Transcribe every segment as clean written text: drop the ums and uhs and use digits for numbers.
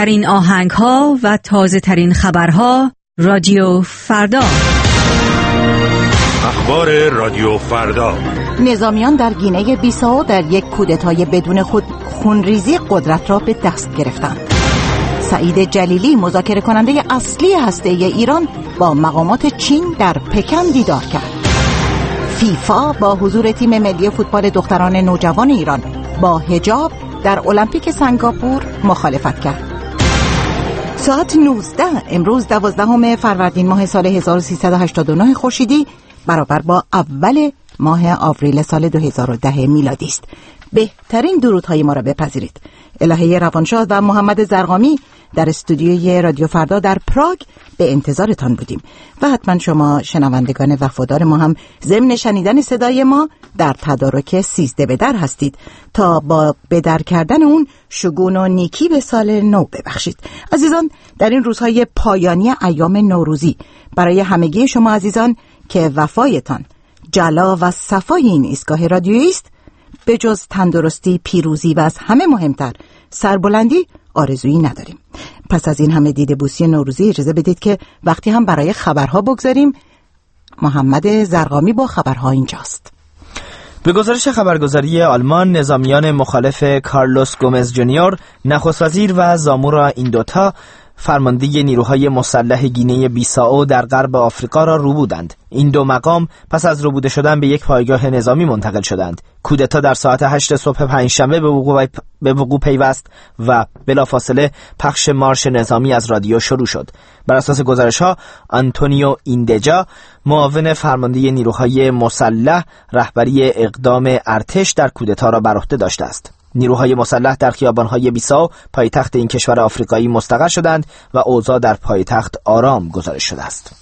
بهترین آهنگ‌ها و تازه‌ترین خبرها رادیو فردا. اخبار رادیو فردا. نظامیان در گینه بیساو در یک کودتای بدون خونریزی قدرت را به دست گرفتند. سعید جلیلی مذاکره کننده اصلی هسته‌ای ایران با مقامات چین در پکن دیدار کرد. فیفا با حضور تیم ملی فوتبال دختران نوجوان ایران با حجاب در المپیک سنگاپور مخالفت کرد. ساعت 19 امروز 12 فروردین ماه سال 1389 خورشیدی برابر با اول ماه آوریل سال 2010 میلادی است. بهترین درودهای ما را بپذیرید. الهه روانشاد و محمد زرقامی در استودیوی رادیو فردا در پراگ به انتظارتان بودیم و حتما شما شنوندگان وفادار ما هم ضمن شنیدن صدای ما در تدارک 13 به در هستید تا با بدر کردن اون شگون و نیکی به سال نو ببخشید. عزیزان، در این روزهای پایانی ایام نوروزی برای همگی شما عزیزان که وفایتان جلا و صفای این ایستگاه رادیویی است، به جز تندرستی، پیروزی و از همه مهمتر سربلندی آرزویی نداریم. پس از این همه دیده بوسی نوروزی اجازه بدید که وقتی هم برای خبرها بگذاریم. محمد زرقامی با خبرها اینجاست. به گزارش خبرگزاری آلمان، نظامیان مخالف کارلوس گومز جونیور، نخست وزیر و زامورا ایندوتا، فرمانده نیروهای مسلح گینه بیساو در غرب آفریقا را روبودند. این دو مقام پس از روبوده شدن به یک پایگاه نظامی منتقل شدند. کودتا در ساعت 8 صبح پنجشنبه به وقوع پیوست و بلافاصله پخش مارش نظامی از رادیو شروع شد. بر اساس گزارش‌ها، آنتونیو ایندجا، معاون فرمانده نیروهای مسلح، رهبری اقدام ارتش در کودتا را بر عهده داشته است. نیروهای مسلح در خیابان‌های بیساو، پایتخت این کشور آفریقایی، مستقر شدند و اوضاع در پایتخت آرام گزارش شده است.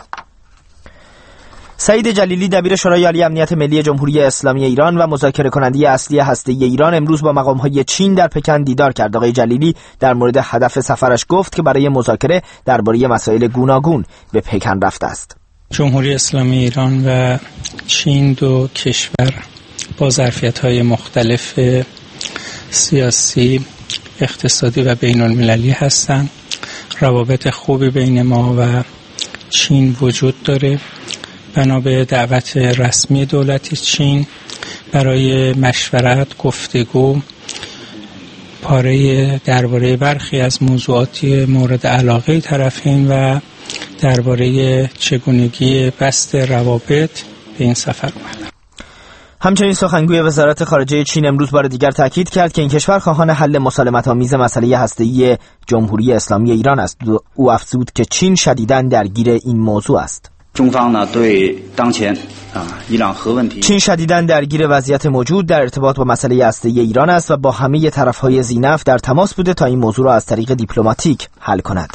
سعید جلیلی، دبیر شورای عالی امنیت ملی جمهوری اسلامی ایران و مذاکره کننده اصلی هسته‌ای ایران، امروز با مقام‌های چین در پکن دیدار کرد. آقای جلیلی در مورد هدف سفرش گفت که برای مذاکره درباره مسائل گوناگون به پکن رفته است. جمهوری اسلامی ایران و چین دو کشور با ظرفیت‌های مختلف سیاسی، اقتصادی و بین‌المللی هستند. روابط خوبی بین ما و چین وجود داره. بنا به دعوت رسمی دولت چین برای مشورت، گفتگو، پاره درباره برخی از موضوعاتی مورد علاقه طرفین و درباره چگونگی بست روابط به این سفر اومدم. همچنین سخنگوی وزارت خارجه چین امروز بار دیگر تاکید کرد که این کشور خواهان حل مسالمت‌آمیز مسئله هسته‌ای جمهوری اسلامی ایران است. او افزود که چین شدیداً درگیر این موضوع است. چین شدیداً درگیر وضعیت موجود در ارتباط با مسئله هسته‌ای ایران است و با همه طرف‌های ذی‌نفع در تماس بوده تا این موضوع را از طریق دیپلماتیک حل کند.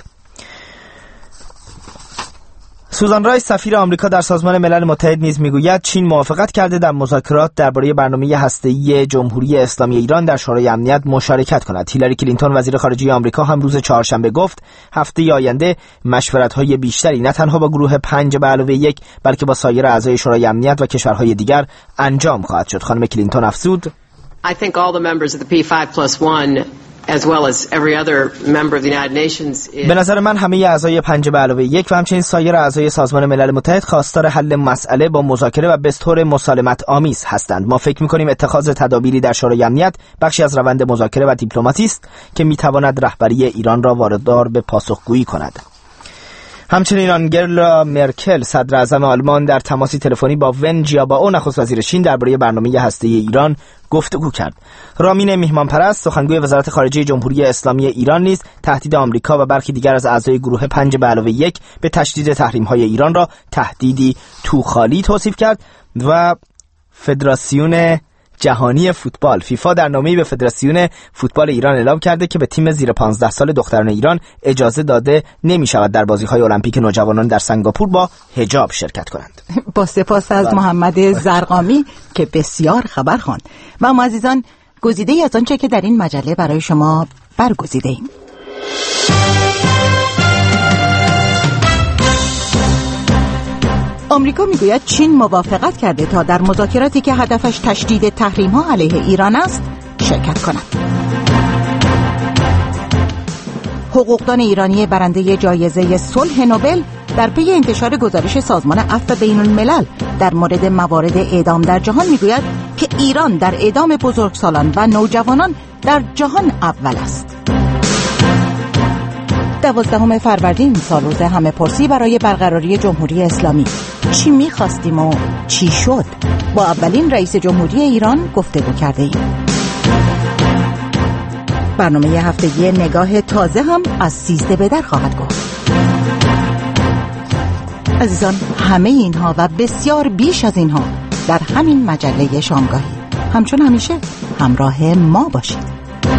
سوزان رایس، سفیر آمریکا در سازمان ملل متحد، نیز میگوید چین موافقت کرده در مذاکرات درباره برنامه هسته‌ای جمهوری اسلامی ایران در شورای امنیت مشارکت کند. هیلاری کلینتون، وزیر خارجه آمریکا، هم روز چهارشنبه گفت هفته آینده مشورت‌های بیشتری نه تنها با گروه 5+1 بلکه با سایر اعضای شورای امنیت و کشورهای دیگر انجام خواهد شد. خانم کلینتون افزود: I think all the members of the P5+1 as well as every other member of the United Nations به نظر من همه اعضای 5+1 و همچنین سایر اعضای سازمان ملل متحد خواستار حل مسئله با مذاکره و به طور مسالمت آمیز هستند. ما فکر می‌کنیم اتخاذ تدابیری در شورای امنیت بخشی از روند مذاکره و دیپلماسی است که می‌تواند رهبری ایران را واردار به پاسخگویی کند. همچنین آنگلا مرکل، صدر اعظم آلمان، در تماسی تلفنی با ون جیابائو، نخست وزیر چین، درباره برنامه هسته‌ای ایران گفتگو کرد. رامین میهمانپرست، سخنگوی وزارت خارجه جمهوری اسلامی ایران، نیز تهدید آمریکا و برخی دیگر از اعضای گروه 5+1 به تشدید تحریم‌های ایران را تهدیدی توخالی توصیف کرد و فدراسیون جهانی فوتبال فیفا در نامه‌ای به فدراسیون فوتبال ایران اعلام کرده که به تیم زیر 15 سال دختران ایران اجازه داده نمی‌شود در بازی‌های المپیک نوجوانان در سنگاپور با حجاب شرکت کنند. با سپاس از محمد زرقامی که بسیار خبر خواند. و ما عزیزان، گزیده‌ای از آنچه که در این مجله برای شما برگزیده‌ایم. آمریکا میگوید چین موافقت کرده تا در مذاکراتی که هدفش تشدید تحریم‌ها علیه ایران است شرکت کند. حقوقدان ایرانی برنده جایزه صلح نوبل در پی انتشار گزارش سازمان عفو بین الملل در مورد موارد اعدام در جهان میگوید که ایران در اعدام بزرگسالان و نوجوانان در جهان اول است. 12 فروردین سالروز همه پرسی برای برقراری جمهوری اسلامی. چی می‌خواستیم و چی شد؟ با اولین رئیس جمهوری ایران گفتگو کرده ایم. برنامه هفتگی نگاه تازه هم از 13 به در خواهد گفت. عزیزان، همه اینها و بسیار بیش از اینها در همین مجله شامگاهی. همچون همیشه همراه ما باشید.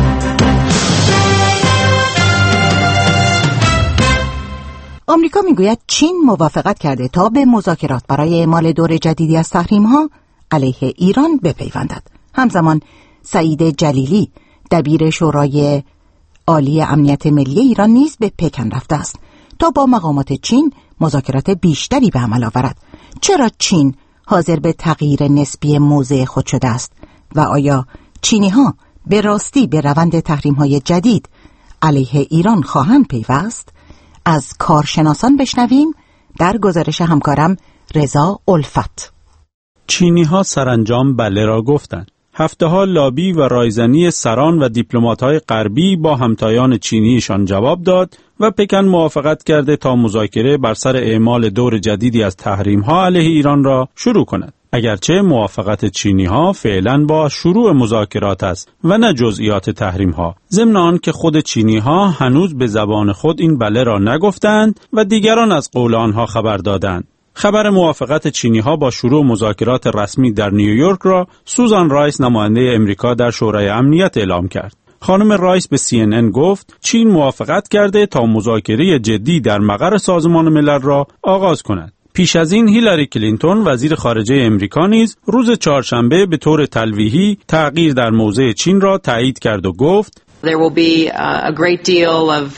آمریکا میگوید چین موافقت کرده تا به مذاکرات برای اعمال دور جدیدی از تحریم‌ها علیه ایران بپیوندد. همزمان سعید جلیلی دبیر شورای عالی امنیت ملی ایران نیز به پکن رفته است تا با مقامات چین مذاکرات بیشتری به عمل آورد. چرا چین حاضر به تغییر نسبی موضع خود شده است و آیا چینی‌ها به راستی به روند تحریم‌های جدید علیه ایران خواهند پیوست؟ از کارشناسان بشنویم در گزارش همکارم رضا الفت. چینی‌ها سرانجام بله را گفتند. هفته‌ها لابی و رایزنی سران و دیپلمات‌های غربی با همتایان چینیشان جواب داد و پکن موافقت کرده تا مذاکره بر سر اعمال دور جدیدی از تحریم‌ها علیه ایران را شروع کند. اگرچه موافقت چینی‌ها فعلاً با شروع مذاکرات است و نه جزئیات تحریم‌ها، ضمن آن که خود چینی‌ها هنوز به زبان خود این بله را نگفتند و دیگران از قول آنها خبر دادند. خبر موافقت چینی‌ها با شروع مذاکرات رسمی در نیویورک را سوزان رایس نماینده امریکا در شورای امنیت اعلام کرد. خانم رایس به CNN گفت چین موافقت کرده تا مذاکره جدی در مقر سازمان ملل را آغاز کند. پیش از این هیلاری کلینتون وزیر خارجه امریکا نیز روز چهارشنبه به طور تلویحی تغییر در موضع چین را تایید کرد و گفت There will be a great deal of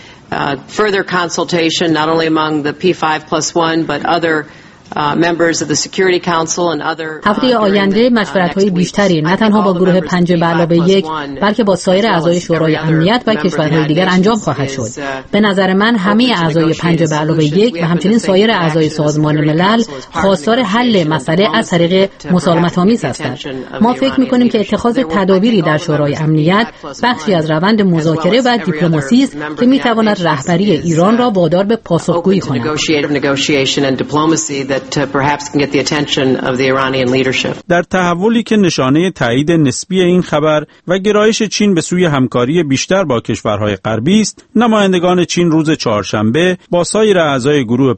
further consultation not only among the P5+1 but other members of the Security Council and other هفته آینده مشورت‌های بیشتری نه تنها با گروه 5+1 بلکه با سایر اعضای شورای امنیت و کشورهای دیگر انجام خواهد شد. به نظر من همه اعضای 5+1 و همچنین سایر اعضای سازمان ملل خواستار حل مسئله از طریق مسالمت‌آمیز هستند. ما فکر می‌کنیم که اتخاذ تدابیری در شورای امنیت بخشی از روند مذاکره و دیپلماسی است که می‌تواند رهبری ایران را وادار به پاسخگویی کند. در تحولی که نشانه تایید نسبی این خبر و گرایش چین به سوی همکاری بیشتر با کشورهای غربی است، نمایندگان چین روز چهارشنبه با سایر اعضای گروه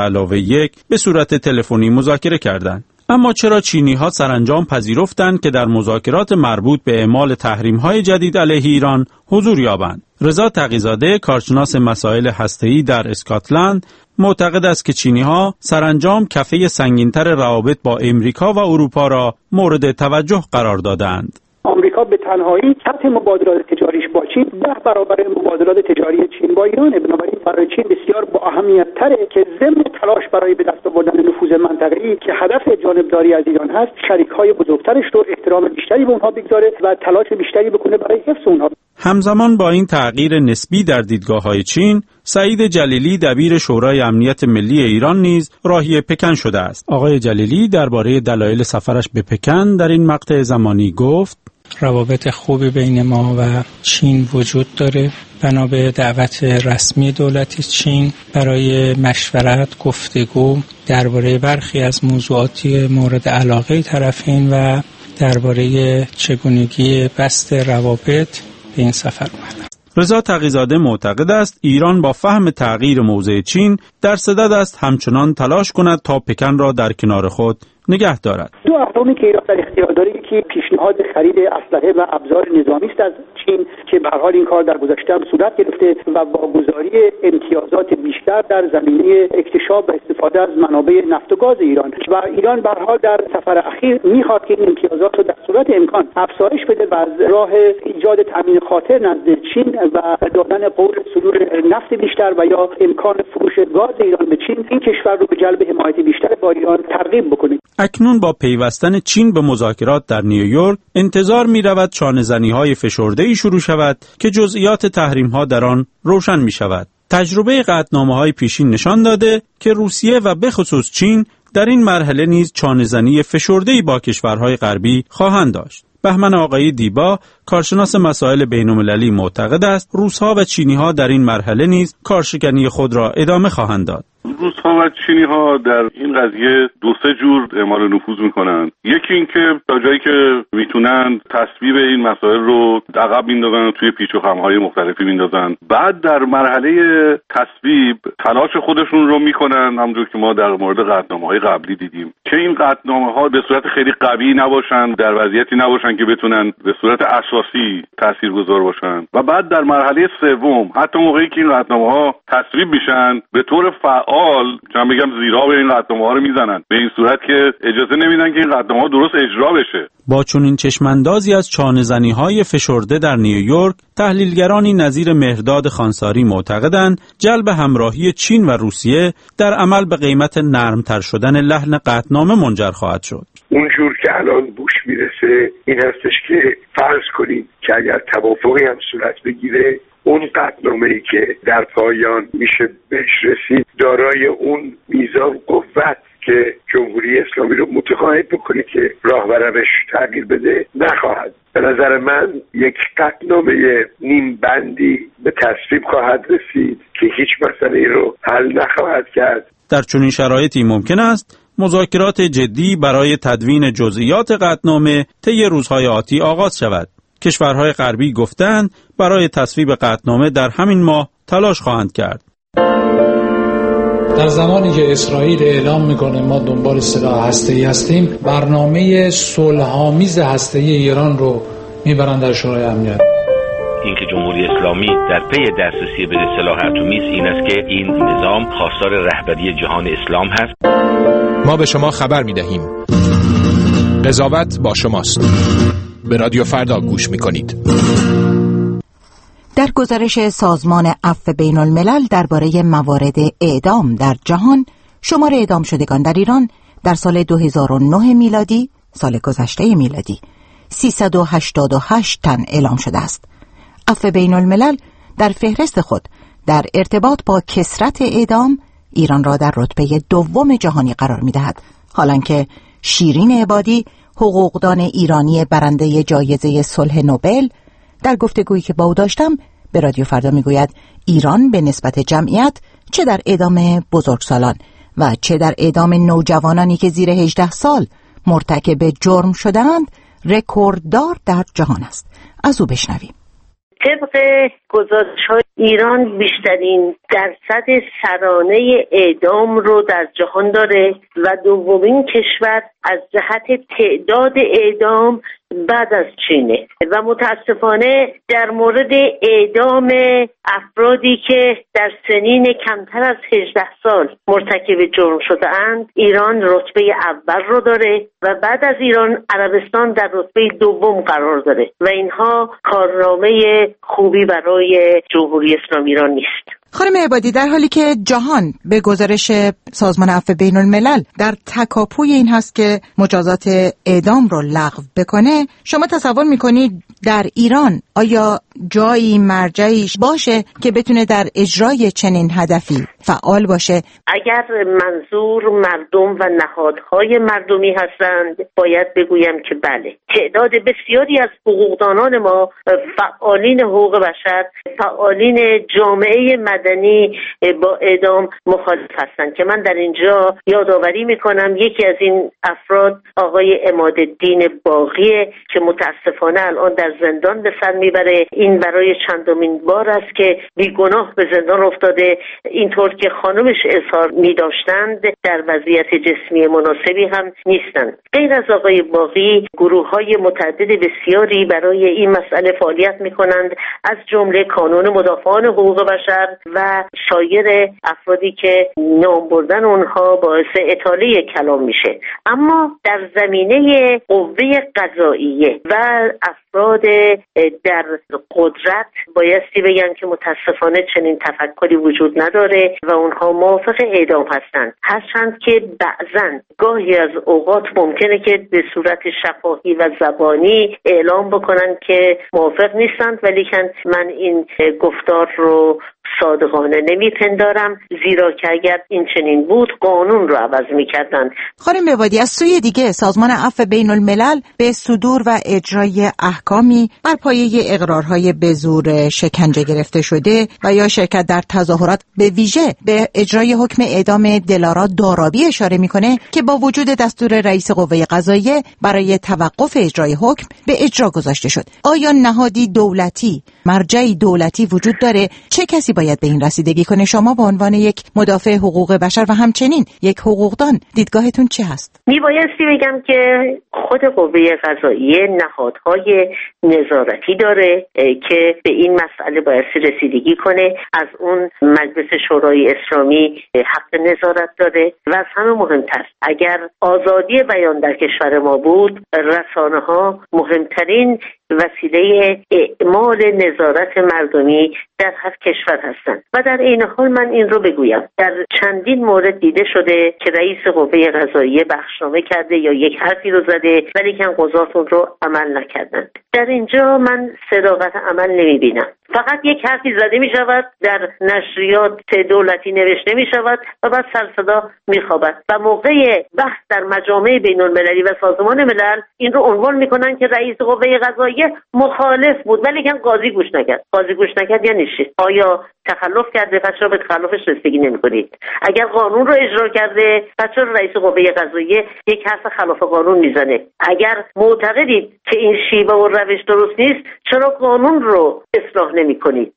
5+1 به صورت تلفنی مذاکره کردند. اما چرا چینی‌ها سرانجام پذیرفتند که در مذاکرات مربوط به اعمال تحریم‌های جدید علیه ایران حضور یابند؟ رضا تقی‌زاده، کارشناس مسائل هسته‌ای در اسکاتلند، معتقد است که چینی‌ها سرانجام کفه سنگین‌تر روابط با امریکا و اروپا را مورد توجه قرار دادند. آمریکا به تنهایی سطح مبادلات تجاریش با چین 10 برابر مبادلات تجاری چین با ایرانه. بنابراین برای چین بسیار با اهمیت تره که ضمن تلاش برای به دست آوردن نفوذ منطقه‌ای که هدف جانبداری از ایران هست، شریک‌های بزرگترش رو احترام بیشتری به اونها بگذاره و تلاش بیشتری بکنه برای حفظ اونها. همزمان با این تغییر نسبی در دیدگاه‌های چین، سعید جلیلی دبیر شورای امنیت ملی ایران نیز راهی پکن شده است. آقای جلیلی درباره دلایل سفرش به پکن در این مقطع زمانی گفت: روابط خوبی بین ما و چین وجود داره. بنا به دعوت رسمی دولت چین برای مشورت، گفتگو درباره برخی از موضوعاتی مورد علاقه طرفین و درباره چگونگی بست روابط به این سفر اومدم. رضا تقی‌زاده معتقد است ایران با فهم تغییر موضع چین در صدد است همچنان تلاش کند تا پکن را در کنار خود نگه دارد. دو اقدامی که ایران در اختیار داره که پیشنهاد خرید اسلحه و ابزار نظامی است از چین که به هر حال این کار در گذشته هم صورت گرفته و با گذاری امتیازات بیشتر در زمینه اکتشاف و استفاده از منابع نفت و گاز ایران و ایران به هر حال در سفر اخیر میخواد که این امتیازات رو در صورت امکان افزایش بده و از راه ایجاد تامین خاطر نزد چین و دادن قول صدور نفت بیشتر و یا امکان فروش گاز ایران به چین این کشور رو به جلب حمایت بیشتر با ایران ترغیب بکنه. اکنون با پیوستن چین به مذاکرات در نیویورک انتظار می‌رود چانه‌زنی‌های فشرده‌ای شروع شود که جزئیات تحریم‌ها در آن روشن می‌شود. تجربه قطعنامه‌های پیشین نشان داده که روسیه و به خصوص چین در این مرحله نیز چانه‌زنی فشرده‌ای با کشورهای غربی خواهند داشت. بهمن آقایی دیبا، کارشناس مسائل بین‌المللی، معتقد است روس‌ها و چینی‌ها در این مرحله نیز کارشکنی خود را ادامه خواهند داد. روس‌ها و چینی‌ها در این قضیه دو سه جور اعمال نفوذ می‌کنند. یکی این که تا جایی که میتونن تصویب این مسائل رو عقب میندازن و توی پیچ و خم‌های مختلفی میندازن. بعد در مرحله تصویب تلاش خودشون رو میکنن، همونجور که ما در مورد قطعنامه‌های قبلی دیدیم، که این قطعنامه‌ها به صورت خیلی قوی نباشن، در وضعیتی نباشن که بتونن به صورت اساسی تاثیرگذار باشن. و بعد در مرحله سوم حتی موقعی که این قطعنامه‌ها تصویب میشن به طور چون بگم زیرا به این قطعنامه‌ها رو میزنن، به این صورت که اجازه نمیدن که این قطعنامه‌ها درست اجرا بشه. با چنین چشماندازی از چانه‌زنی‌های فشرده در نیویورک، تحلیلگرانی نظیر مهرداد خانساری معتقدند جلب همراهی چین و روسیه در عمل به قیمت نرمتر شدن لحن قطعنامه منجر خواهد شد. اونجور که الان بوش میرسه این هستش که فرض کنیم که اگر توافقی هم صورت بگیره، اون قطعنامه‌ای که در پایان میشه بهش رسید دارای اون میزان قوت که جمهوری اسلامی رو متقاعد بکنه که راهبرش تغییر بده نخواهد. به نظر من یک قطعنامه نیم بندی به تصویب خواهد رسید که هیچ مسئله رو حل نخواهد کرد. در چنین شرایطی ممکن است مذاکرات جدی برای تدوین جزئیات قطعنامه طی روزهای آتی آغاز شود. کشورهای غربی گفتند برای تصویب قطعنامه در همین ماه تلاش خواهند کرد. در زمانی که اسرائیل اعلام میکنه ما دنبال سلاح هسته‌ای هستیم، برنامه صلح‌آمیز هسته‌ای ایران رو میبرن در شورای امنیت. اینکه جمهوری اسلامی در پی دسترسی به سلاح اتمی است این است که این نظام خواستار رهبری جهان اسلام هست. ما به شما خبر میدهیم. قضاوت با شماست. به رادیو فردا گوش میکنید. در گزارش سازمان عفو بین الملل درباره موارد اعدام در جهان، شمار اعدام شدگان در ایران در سال 2009 میلادی، سال گذشته میلادی، 388 تن اعلام شده است. عفو بین الملل در فهرست خود در ارتباط با کثرت اعدام ایران را در رتبه دوم جهانی قرار می‌دهد، حالانکه شیرین عبادی، حقوقدان ایرانی برنده جایزه صلح نوبل، در گفتگویی که با او داشتم به رادیو فردا میگوید ایران به نسبت جمعیت چه در اعدام بزرگسالان و چه در اعدام نوجوانانی که زیر 18 سال مرتکب جرم شدند رکورددار در جهان است. از او بشنویم. طبق گزارش‌های ایران بیشترین درصد سرانه اعدام رو در جهان داره و دومین کشور از جهت تعداد اعدام بعد از چینه و متاسفانه در مورد اعدام افرادی که در سنین کمتر از 18 سال مرتکب جرم شده اند ایران رتبه اول رو داره و بعد از ایران عربستان در رتبه دوم قرار داره و اینها کارنامه خوبی برای جمهوری اسلامی ایران نیست. خانم عبادی، در حالی که جهان به گزارش سازمان عفو بین الملل در تکاپوی این هست که مجازات اعدام رو لغو بکنه، شما تصور میکنید در ایران آیا جایی مرجعی باشه که بتونه در اجرای چنین هدفی فعال باشه؟ اگر منظور مردم و نهادهای مردمی هستند باید بگویم که بله، تعداد بسیاری از حقوقدانان ما، فعالین حقوق بشر، فعالین جامعه مدنی با اعدام مخالف هستند که من در اینجا یادآوری میکنم یکی از این افراد آقای عمادالدین باقیه که متاسفانه الان در زندان به سر میبره. این برای چندمین بار است که بیگناه به زندان افتاده، اینطور که خانمش اظهار می‌داشتند در وضعیت جسمی مناسبی هم نیستند. غیر از آقای باقی گروه‌های متعدد بسیاری برای این مسئله فعالیت می‌کنند، از جمله کانون مدافعان حقوق بشر و سایر افرادی که نام بردن اونها باعث اطاله کلام میشه. اما در زمینه قوه قضاییه و افراد استفاده در قدرت بایستی بگن که متاسفانه چنین تفکری وجود نداره و اونها موافق اعدام هستند، هرچند که بعضاً گاهی از اوقات ممکنه که به صورت شفاهی و زبانی اعلام بکنن که موافق نیستند، ولیکن من این گفتار رو صادقانه نمیپندارم، زیرا که اگر این چنین بود قانون رو عوض میکردن. خانم عبادی، از سوی دیگه سازمان عفو بین الملل به صدور و اجرای احکامی بر پایه اقرارهای به زور شکنجه گرفته شده و یا شرکت در تظاهرات به ویژه به اجرای حکم اعدام دلارا دارابی اشاره میکنه که با وجود دستور رئیس قوه قضاییه برای توقف اجرای حکم به اجرا گذاشته شد. آیا نهادی دولتی، مرجعی دولتی وجود داره؟ چه کسی باید به این رسیدگی کنه؟ شما به عنوان یک مدافع حقوق بشر و همچنین یک حقوقدان دیدگاهتون چی هست؟ میبایستی بگم که خود قوه قضاییه نهادهای نظارتی داره که به این مسئله بایستی رسیدگی کنه. از اون مجلس شورای اسلامی حق نظارت داره و از همه مهمتر اگر آزادی بیان در کشور ما بود، رسانه ها مهمترین وسیله اعمال نظارت مردمی در هر کشور هستند. و در این حال من این رو بگویم در چندین مورد دیده شده که رئیس قوه قضاییه بخشنامه کرده یا یک حرفی رو زده ولیکن قضات اون رو عمل نکردند. در اینجا من صداقت عمل نمیبینم. فقط یک حرفی زده می شود، در نشریات دولتی نوشته می شود و بعد سرصدا می خوابد و موقع بحث در مجامع بین المللی و سازمان ملل این رو عنوان می کنن که رئیس قوه قضاییه مخالف بود ولیکن قاضی گوش نکرد. قاضی گوش نکرد یعنی چی؟ آیا تخلف کرده؟ پس چرا به تخلفش رسیدگی نمی‌کنید؟ اگر قانون رو اجرا کرده پس چرا رئیس قوه قضاییه یک حرف خلاف قانون میزنه؟ اگر معتقدید که این شیوه و روش درست نیست چرا قانون رو اصلاح نمی‌کنید؟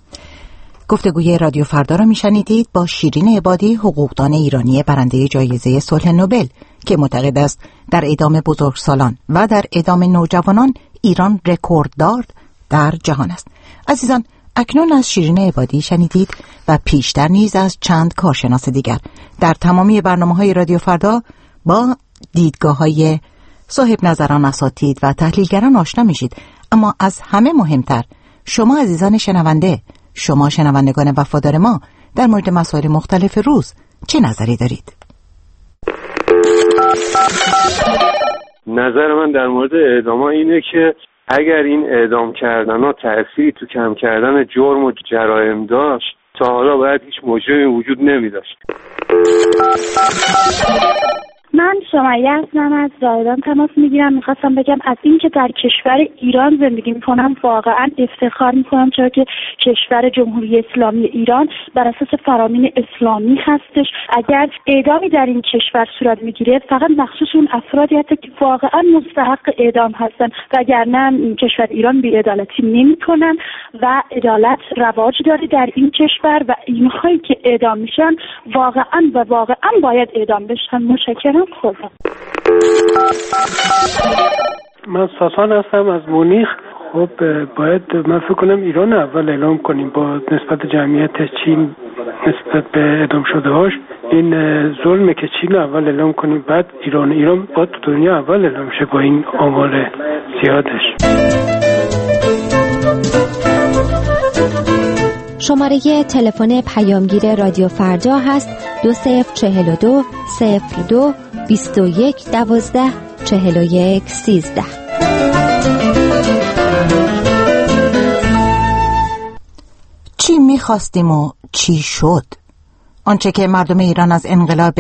گفتگوی رادیو فردا را میشنیدید با شیرین عبادی، حقوقدان ایرانی برنده جایزه صلح نوبل که معتقد است در اعدام بزرگسالان و در اعدام نوجوانان ایران رکورددار در جهان است. عزیزان، اکنون از شیرین عبادی شنیدید و پیشتر نیز از چند کارشناس دیگر. در تمامی برنامه‌های رادیو فردا با دیدگاه‌های صاحب نظران، اساتید و تحلیلگران آشنا میشید. اما از همه مهمتر شما عزیزان شنونده، شما شنوندگان وفادار ما در مورد مسائل مختلف روز چه نظری دارید؟ نظر من در مورد اعدام‌ها اینه که اگر این اعدام کردن‌ها تأثیری تو کم کردن جرم و جرایم داشت تا حالا باید هیچ مجرمی وجود نمی‌داشت. من سمیه هستم، از زاهدان تماس میگیرم. میخواستم بگم از این که در کشور ایران زندگی میکنم واقعا افتخار میکنم، چرا که کشور جمهوری اسلامی ایران بر اساس فرامین اسلامی هستش. اگر اعدامی در این کشور صورت میگیره فقط مخصوص اون افرادی هست که واقعا مستحق اعدام هستن، وگرنه این کشور ایران بی‌عدالتی نمیکنن و عدالت رواج داره در این کشور و اینهایی که اعدام میشن واقعا باید اعدام بشن. متشکرم. من ساسان هستم از مونیخ. خب باید من فکر کنم ایران اول اعلام کنیم با نسبت جمعیت چین نسبت به اعدام شده هاش. این ظلمه که چین اول اعلام کنیم، بعد ایران باید تو دنیا اول اعلام شه با این آمار زیادش. شماره تلفن پیامگیر رادیو فردا هست 2042 02 21 12 41 13. چی میخواستیم و چی شد؟ آنچه که مردم ایران از انقلاب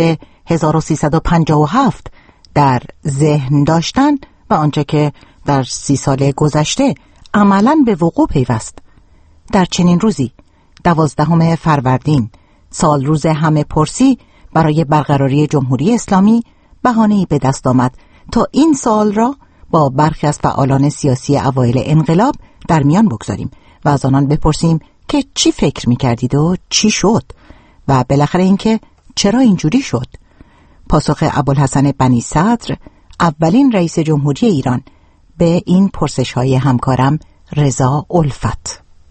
1357 در ذهن داشتن و آنچه که در 30 سال گذشته عملاً به وقوع پیوست. در چنین روزی 12 فروردین، سال روز همه پرسی، برای برقراری جمهوری اسلامی بهانه‌ای به دست آمد تا این سال را با برخی از فعالان سیاسی اوایل انقلاب در میان بگذاریم و از آنان بپرسیم که چی فکر می‌کردید و چی شد و بالاخره اینکه چرا اینجوری شد. پاسخ ابوالحسن بنی صدر، اولین رئیس جمهوری ایران، به این پرسش‌های همکارم رضا الفت.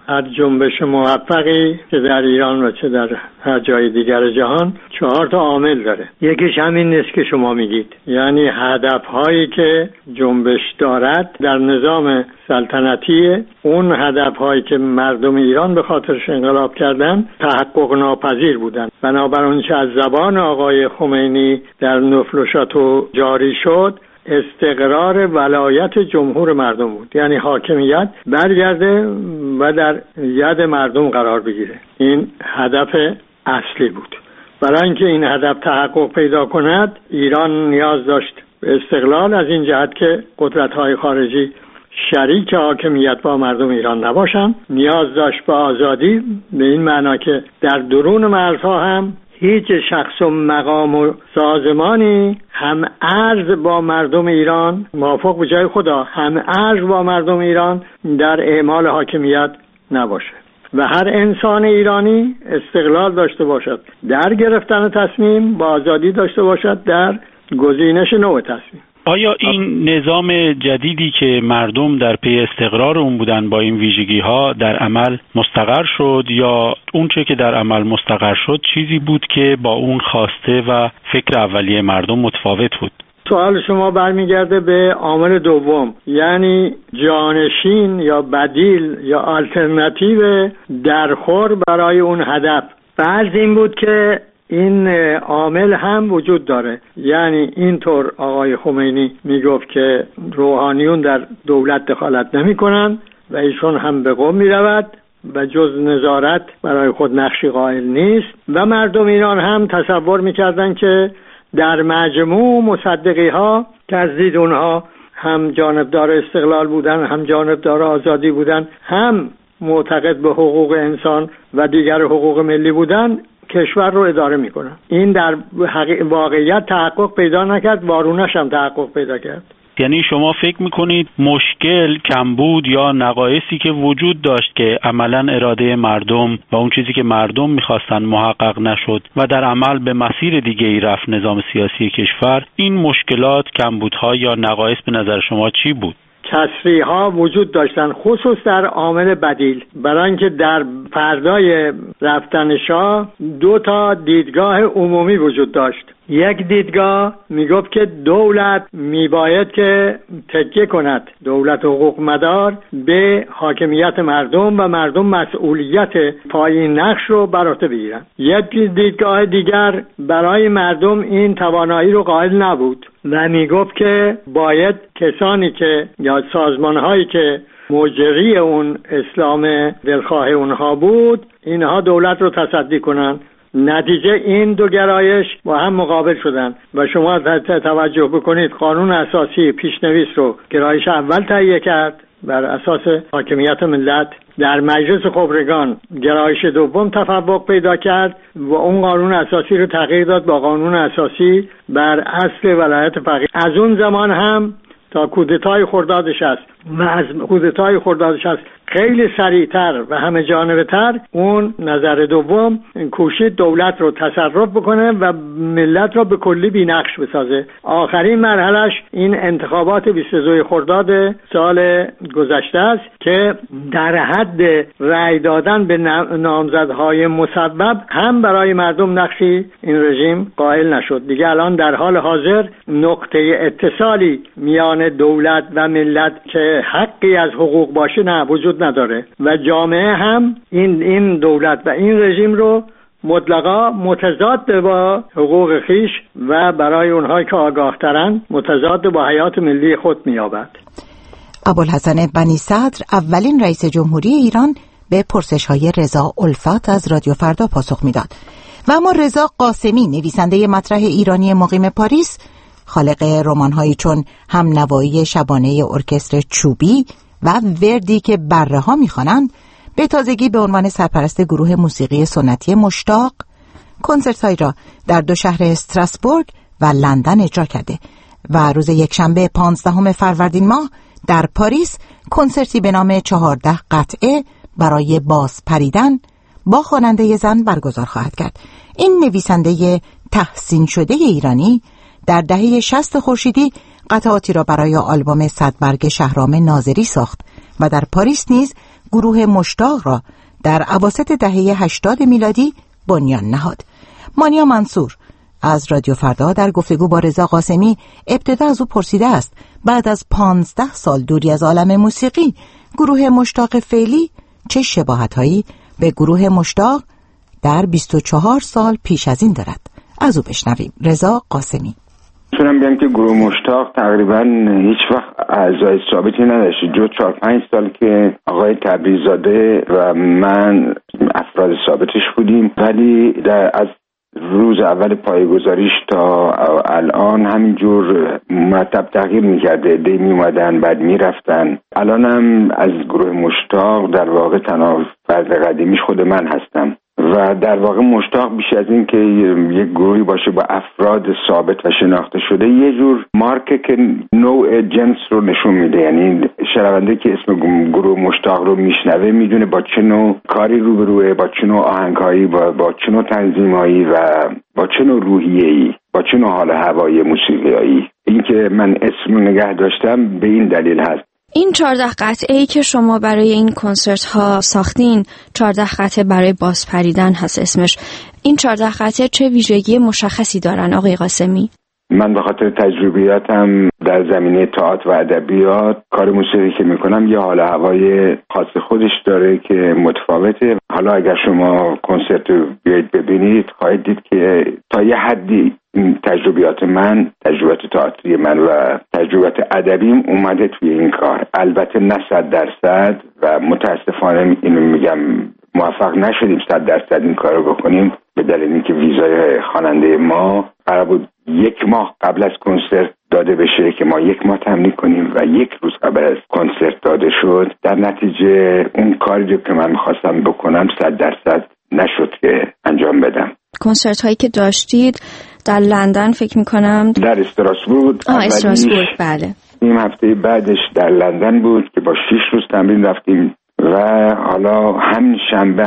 هر جنبش موفقی که در ایران و چه در هر جای دیگر جهان 4 عامل داره. یکیش همین نیست که شما میگید، یعنی هدفهایی که جنبش دارد در نظام سلطنتی، اون هدفهایی که مردم ایران به خاطرش انقلاب کردن تحقق ناپذیر بودن. بنابراین چه از زبان آقای خمینی در نفلشاتو جاری شد، استقرار ولایت جمهور مردم بود، یعنی حاکمیت برگرده و در ید مردم قرار بگیره. این هدف اصلی بود. برای اینکه این هدف تحقق پیدا کند، ایران نیاز داشت به استقلال، از این جهت که قدرت‌های خارجی شریک حاکمیت با مردم ایران نباشند. نیاز داشت به آزادی، به این معنا که در درون مرزها هم هیچ شخص و مقام و سازمانی هم ارز با مردم ایران، موافق به جای خدا، هم ارز با مردم ایران در اعمال حاکمیت نباشه و هر انسان ایرانی استقلال داشته باشد در گرفتن تصمیم، با آزادی داشته باشد در گزینش نوع تصمیم. آیا این نظام جدیدی که مردم در پی استقرار اون بودن با این ویژگی ها در عمل مستقر شد، یا اون چه که در عمل مستقر شد چیزی بود که با اون خواسته و فکر اولیه مردم متفاوت بود؟ سوال شما برمیگرده به عامل دوم، یعنی جانشین یا بدیل یا آلترناتیو درخور برای اون هدف. فرض این بود که این عامل هم وجود داره، یعنی اینطور آقای خمینی میگفت که روحانیون در دولت دخالت نمی کنن و ایشون هم به قم می رود و جز نظارت برای خود نقشی قائل نیست و مردم ایران هم تصور می کردن که در مجموع مصدقی ها که از دید اونها هم جانبدار استقلال بودن، هم جانبدار آزادی بودن، هم معتقد به حقوق انسان و دیگر حقوق ملی بودن، کشور رو اداره میکنن. این در واقعیت تحقق پیدا نکرد، وارونش هم تحقق پیدا کرد. یعنی شما فکر میکنید مشکل کمبود یا نقایصی که وجود داشت که عملا اراده مردم و اون چیزی که مردم میخواستن محقق نشد و در عمل به مسیر دیگه ای رفت نظام سیاسی کشور، این مشکلات، کمبودها یا نقایص به نظر شما چی بود؟ کسری ها وجود داشتن، خصوص در عامل بدیل، برای اینکه در فردای رفتن شاه 2 دیدگاه عمومی وجود داشت. یک دیدگاه میگفت که دولت میباید که تکیه کند، دولت حقوق مدار، به حاکمیت مردم و مردم مسئولیت پایین نقش رو بر عهده بگیرن. یک دیدگاه دیگر برای مردم این توانایی رو قائل نبود و میگفت که باید کسانی که یا سازمانهایی که مجری اون اسلام دلخواه اونها بود، اینها دولت رو تصدی کنن. نتیجه این دو گرایش با هم مقابل شدن و شما توجه بکنید قانون اساسی پیشنویس رو گرایش اول تهیه کرد بر اساس حاکمیت ملت، در مجلس خبرگان گرایش دوم تفوق پیدا کرد و اون قانون اساسی رو تغییر داد با قانون اساسی بر اصل ولایت فقیه. از اون زمان هم تا کودتای خرداد 60 و از کودتای خرداد 60 خیلی سریعتر و همه جانبه‌تر اون نظر دوم کوشید دولت رو تصرف بکنه و ملت را به کلی بی‌نقش بسازه. آخرین مرحلهش این انتخابات 22 خرداد سال گذشته است که در حد رأی دادن به نامزدهای مسبب هم برای مردم نقشی این رژیم قائل نشد. دیگه الان در حال حاضر نقطه اتصالی میان دولت و ملت که حقی از حقوق باشه نه وجود نداره و جامعه هم این دولت و این رژیم رو مطلقا متضاد با حقوق خیش و برای اونهایی که آگاه ترن متضاد با حیات ملی خود می‌یابد. ابوالحسن بنی صدر اولین رئیس جمهوری ایران به پرسش‌های رضا الفت از رادیو فردا پاسخ میداد. و اما رضا قاسمی، نویسنده مطرح ایرانی مقیم پاریس، خالق رمان‌هایی چون هم نوایی شبانه ارکستر چوبی و وردی که بره ها میخوانند، به تازگی به عنوان سرپرست گروه موسیقی سنتی مشتاق کنسرت‌هایی را در 2 شهر استراسبورگ و لندن اجرا کرده و روز یکشنبه 15 فروردین ماه در پاریس کنسرتی به نام 14 قطعه برای باز پریدن با خواننده زن برگزار خواهد کرد. این نویسنده تحسین شده ایرانی در دهه 60 خورشیدی قطعاتی را برای آلبوم 100 برگ شهرام ناظری ساخت و در پاریس نیز گروه مشتاق را در اواسط دهه 80 میلادی بنیان نهاد. مانیا منصور از رادیو فردا در گفتگو با رضا قاسمی ابتدا از او پرسیده است بعد از 15 سال دوری از عالم موسیقی گروه مشتاق فعلی چه شباهت‌هایی به گروه مشتاق در 24 سال پیش از این دارد. از او بشنویم. رضا قاسمی: میتونم بگم که گروه مشتاق تقریبا هیچ وقت اعضای ثابتی نداشت، جز 4-5 سال که آقای تبریزاده و من افراد ثابتش بودیم، ولی از روز اول پایه‌گذاریش تا الان همینجور مرتب تغییر میکرده. عده‌ای میومدن بعد میرفتن. الان هم از گروه مشتاق در واقع تنها فرد قدیمیش خود من هستم و در واقع مشتاق بیش از این که یک گروهی باشه با افراد ثابت و شناخته شده، یه جور مارکه که نوع جنس رو نشون میده. یعنی شنونده که اسم گروه مشتاق رو میشنوه میدونه با چه نوع کاری روبروه، با چه نوع آهنگایی، با چه نوع تنظیمایی و با چه نوع روحیه‌ای، با چه نوع حال هوایی موسیقیایی. این که من اسم رو نگه داشتم به این دلیل هست. این 14 قطعه‌ای که شما برای این کنسرت ها ساختین، 14 قطعه برای باز پریدن هست اسمش. این 14 قطعه چه ویژگی مشخصی دارن آقای قاسمی؟ من به خاطر تجربیاتم در زمینه تئاتر و ادبیات، کار موسیقی که میکنم یه حال هوای خاص خودش داره که متفاوته. حالا اگر شما کنسرت رو بیایید ببینید خواهید دید که تا یه حدی تجربیات من، تجربیات تئاتری من و تجربیات ادبیم اومده توی این کار. البته نه 100% و متاسفانه اینو میگم موفق نشدیم 100% این کار رو بکنیم، به دلیل اینکه ویزای خواننده ما قرار بود 1 ماه قبل از کنسرت داده بشه که ما 1 ماه تمرین کنیم و 1 روز قبل از کنسرت داده شد. در نتیجه اون کاری رو که من می‌خواستم بکنم 100% نشد که انجام بدم. کنسرت هایی که داشتید در لندن فکر می‌کنم در استراسبورگ. استراسبورگ بله. این هفته بعدش در لندن بود که با 6 روز تمرین رفتیم و حالا همین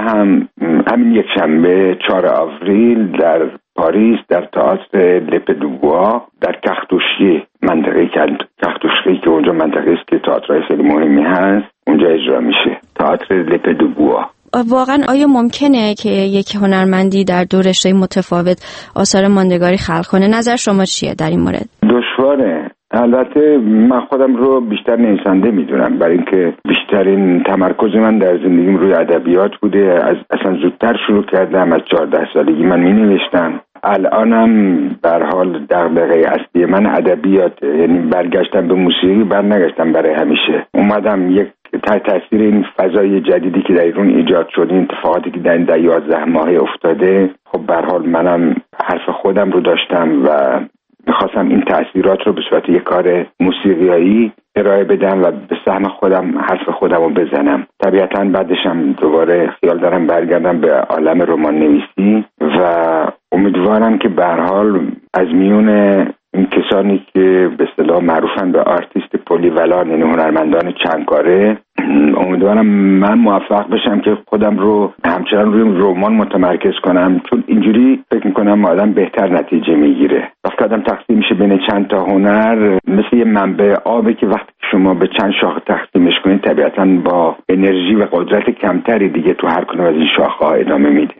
یک شنبه 4 آوریل در پاریس در تئاتر لپدوگوا در کختوشی، منطقه کختوشی که اونجا منطقه است که تئاترهای خیلی مهمی هست، اونجا اجرا میشه. تئاتر لپدوگوا. واقعا آیا ممکنه که یک هنرمندی در دو رشته متفاوت آثار ماندگاری خلق کنه؟ نظر شما چیه در این مورد؟ دشواره. البته من خودم رو بیشتر نویسنده میدونم، برای اینکه بیشترین تمرکز من در زندگیم روی ادبیات بوده. اصلا زودتر شروع کردم، از 14 سالگی من می نوشتم. الانم به هر حال دغدغه اصلی من ادبیات، یعنی برگشتم به موسیقی، برنگشتم برای همیشه. اومدم یک تحت تاثیر این فضای جدیدی که در ایران ایجاد شد، این اتفاقاتی که در این 11 ماه افتاده، خب به هر حال منم حرف خودم رو داشتم و میخواستم این تأثیرات رو به صورت یک کار موسیقیایی ارائه بدم و به سهم خودم حرف خودم رو بزنم. طبیعتاً بعدش هم دوباره خیال دارم برگردم به عالم رمان نویسی و امیدوارم که به هر حال از میون این کسانی که به اصطلاح معروفن به آرتیست پلی ولان، یعنی هنرمندان چند کاره، امیدوارم من موفق بشم که خودم رو همچنان روی رمان متمرکز کنم، چون اینجوری فکر میکنم آدم بهتر نتیجه میگیره. وقتی آدم تقسیم میشه بین چند تا هنر، مثل یه منبع آبه که وقتی شما به چند شاخه تقسیمش کنید طبیعتاً با انرژی و قدرت کمتری دیگه تو هر کدوم از این شاخه‌ها ادامه میده.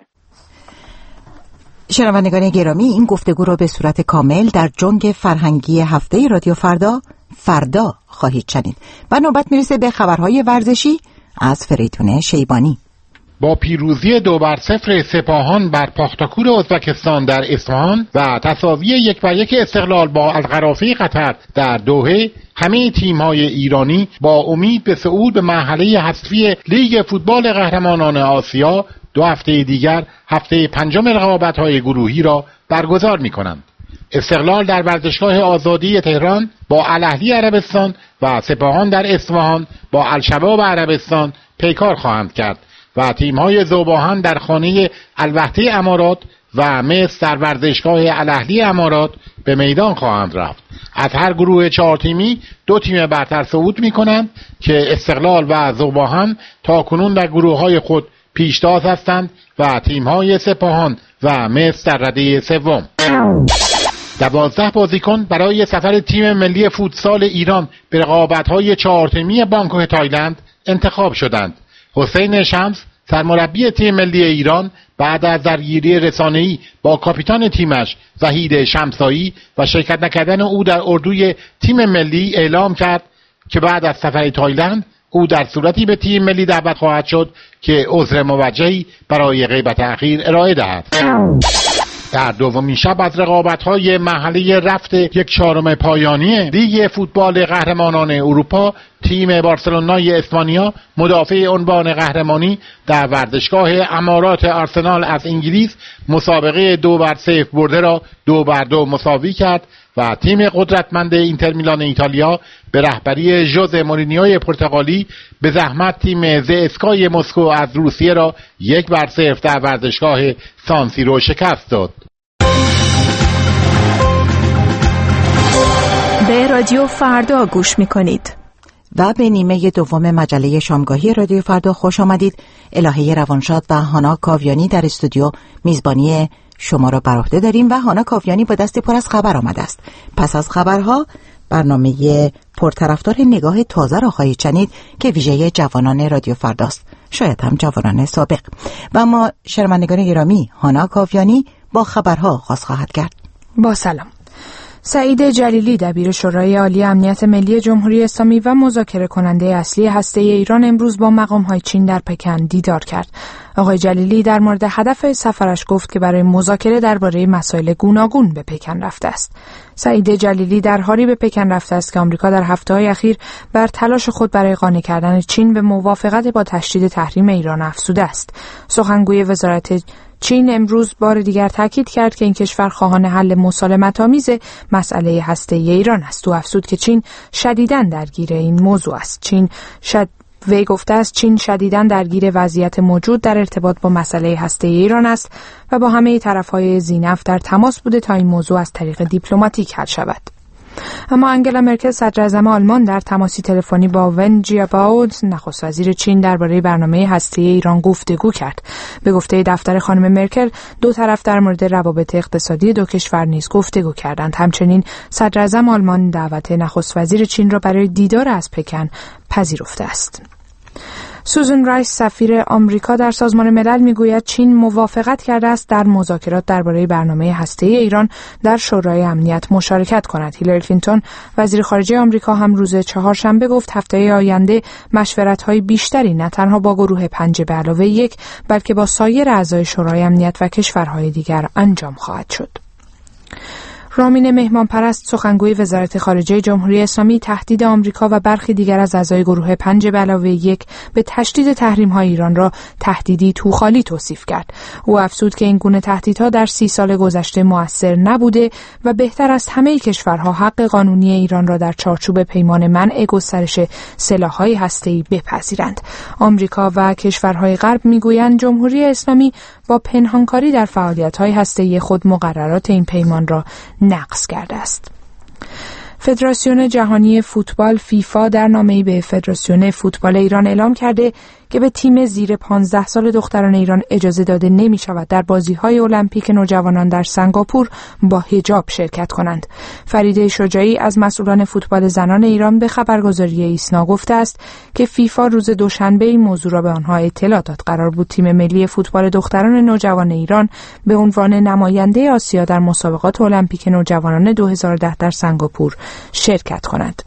شنوندگان گرامی، این گفتگو را به صورت کامل در جنگ فرهنگی هفته رادیو فردا خواهید شنید و نوبت میرسه به خبرهای ورزشی از فریدون شیبانی. با پیروزی 2-0 سپاهان بر پاختاکور ازبکستان در اصفهان و تساوی 1-1 استقلال با القرافه قطر در دوحه، همه تیم‌های ایرانی با امید به صعود به مرحله حذفی لیگ فوتبال قهرمانان آسیا 2 هفته دیگر هفته 5 رقابت‌های گروهی را برگزار می‌کنند. استقلال در ورزشگاه آزادی تهران با الاهلی عربستان و سپاهان در اصفهان با الشباب عربستان پیکار خواهند کرد و تیم‌های ذوباهن در خانه الوحده امارات و مصر در ورزشگاه الاهلی امارات به میدان خواهند رفت. از هر گروه 4 تیمی 2 تیم برتر صعود می‌کنند که استقلال و ذوباهن تاکنون در گروه‌های خود پیشتاز هستند و تیم‌های سپاهان و مصر در رده سوم. 12 بازیکن برای سفر تیم ملی فوتسال ایران به رقابت‌های 4 تیمی بانکوک تایلند انتخاب شدند. حسین شمس سرمربی تیم ملی ایران بعد از درگیری رسانه‌ای با کاپیتان تیمش وحید شمسایی و شرکت نکردن او در اردوی تیم ملی اعلام کرد که بعد از سفر تایلند او در صورتی به تیم ملی دعوت خواهد شد که عذر موجهی برای غیبت اخیر ارائه دهد. در دومین شب از رقابت‌های مرحله رفت 1/4 پایانی لیگ فوتبال قهرمانان اروپا، تیم بارسلونای اسپانیا مدافع عنوان قهرمانی در ورزشگاه امارات آرسنال از انگلیس مسابقه 2-0 برده را 2-2 مساوی کرد و تیم قدرتمند اینتر میلان ایتالیا به رهبری ژوزه مورینیو پرتغالی به زحمت تیم زئسکای مسکو از روسیه را 1-0 در ورزشگاه سان سیرو شکست داد. به رادیو فردا گوش می‌کنید. و به نیمه دوم مجله شامگاهی رادیو فردا خوش آمدید. الهه روانشاد و هانا کاویانی در استودیو میزبانی شما را بر عهده داریم و هانا کاویانی با دستی پر از خبر آمده است. پس از خبرها برنامه پرطرفدار نگاه تازه را خواهید شنید که ویژه جوانان رادیو فرداست، شاید هم جوانان سابق. و ما شنوندگان گرامی، هانا کاویانی با خبرها آغاز خواهد کرد. با سلام. سعید جلیلی دبیر شورای عالی امنیت ملی جمهوری اسلامی و مذاکره کننده اصلی هسته ایران امروز با مقام‌های چین در پکن دیدار کرد. آقای جلیلی در مورد هدف سفرش گفت که برای مذاکره درباره مسائل گوناگون به پکن رفته است. سعید جلیلی در حالی به پکن رفته است که آمریکا در هفته‌های اخیر بر تلاش خود برای قانع کردن چین به موافقت با تشدید تحریم ایران افزوده است. سخنگوی وزارت چین امروز بار دیگر تاکید کرد که این کشور خواهان حل مسالمت‌آمیز مسئله هسته‌ای ایران است. او افزود که چین شدیداً درگیر این موضوع است. وی گفته است چین شدیداً درگیر وضعیت موجود در ارتباط با مسئله هسته‌ای ایران است و با همه طرف‌های ذی‌نفع در تماس بوده تا این موضوع از طریق دیپلماتیک حل شود. اما انگلا مرکل صدراعظم آلمان در تماسی تلفنی با ون جیاباو نخست وزیر چین درباره برنامه هسته‌ای ایران گفتگو کرد. به گفته دفتر خانم مرکل دو طرف در مورد روابط اقتصادی دو کشور نیز گفتگو کردند. همچنین صدراعظم آلمان دعوت نخست وزیر چین را برای دیدار از پکن پذیرفته است. سوزان رایس سفیر آمریکا در سازمان ملل میگوید چین موافقت کرده است در مذاکرات درباره برنامه هسته‌ای ایران در شورای امنیت مشارکت کند. هیلاری کلینتون وزیر خارجه آمریکا هم روز چهارشنبه گفت هفته آینده مشورت‌های بیشتری نه تنها با گروه 5+1 بلکه با سایر اعضای شورای امنیت و کشورهای دیگر انجام خواهد شد. رامین مهمانپرست سخنگوی وزارت خارجه جمهوری اسلامی تهدید آمریکا و برخی دیگر از اعضای گروه 5+1 به تشدید تحریم‌های ایران را تهدیدی توخالی توصیف کرد. او افزود که این گونه تهدیدها در 30 سال گذشته مؤثر نبوده و بهتر است همه کشورها حق قانونی ایران را در چارچوب پیمان منع گسترش سلاح‌های هسته‌ای بپذیرند. آمریکا و کشورهای غرب میگویند جمهوری اسلامی با پنهانکاری در فعالیت‌های هسته‌ای خود مقررات این پیمان را نقض کرده است. فدراسیون جهانی فوتبال فیفا در نامه‌ای به فدراسیون فوتبال ایران اعلام کرده که به تیم زیر 15 سال دختران ایران اجازه داده نمی شود در بازی‌های المپیک نوجوانان در سنگاپور با حجاب شرکت کنند. فریده شجاعی از مسئولان فوتبال زنان ایران به خبرگزاری ایسنا گفته است که فیفا روز دوشنبه این موضوع را به آنها اطلاع داد. قرار بود تیم ملی فوتبال دختران نوجوان ایران به عنوان نماینده آسیا در مسابقات المپیک نوجوانان 2010 در سنگاپور شرکت کند.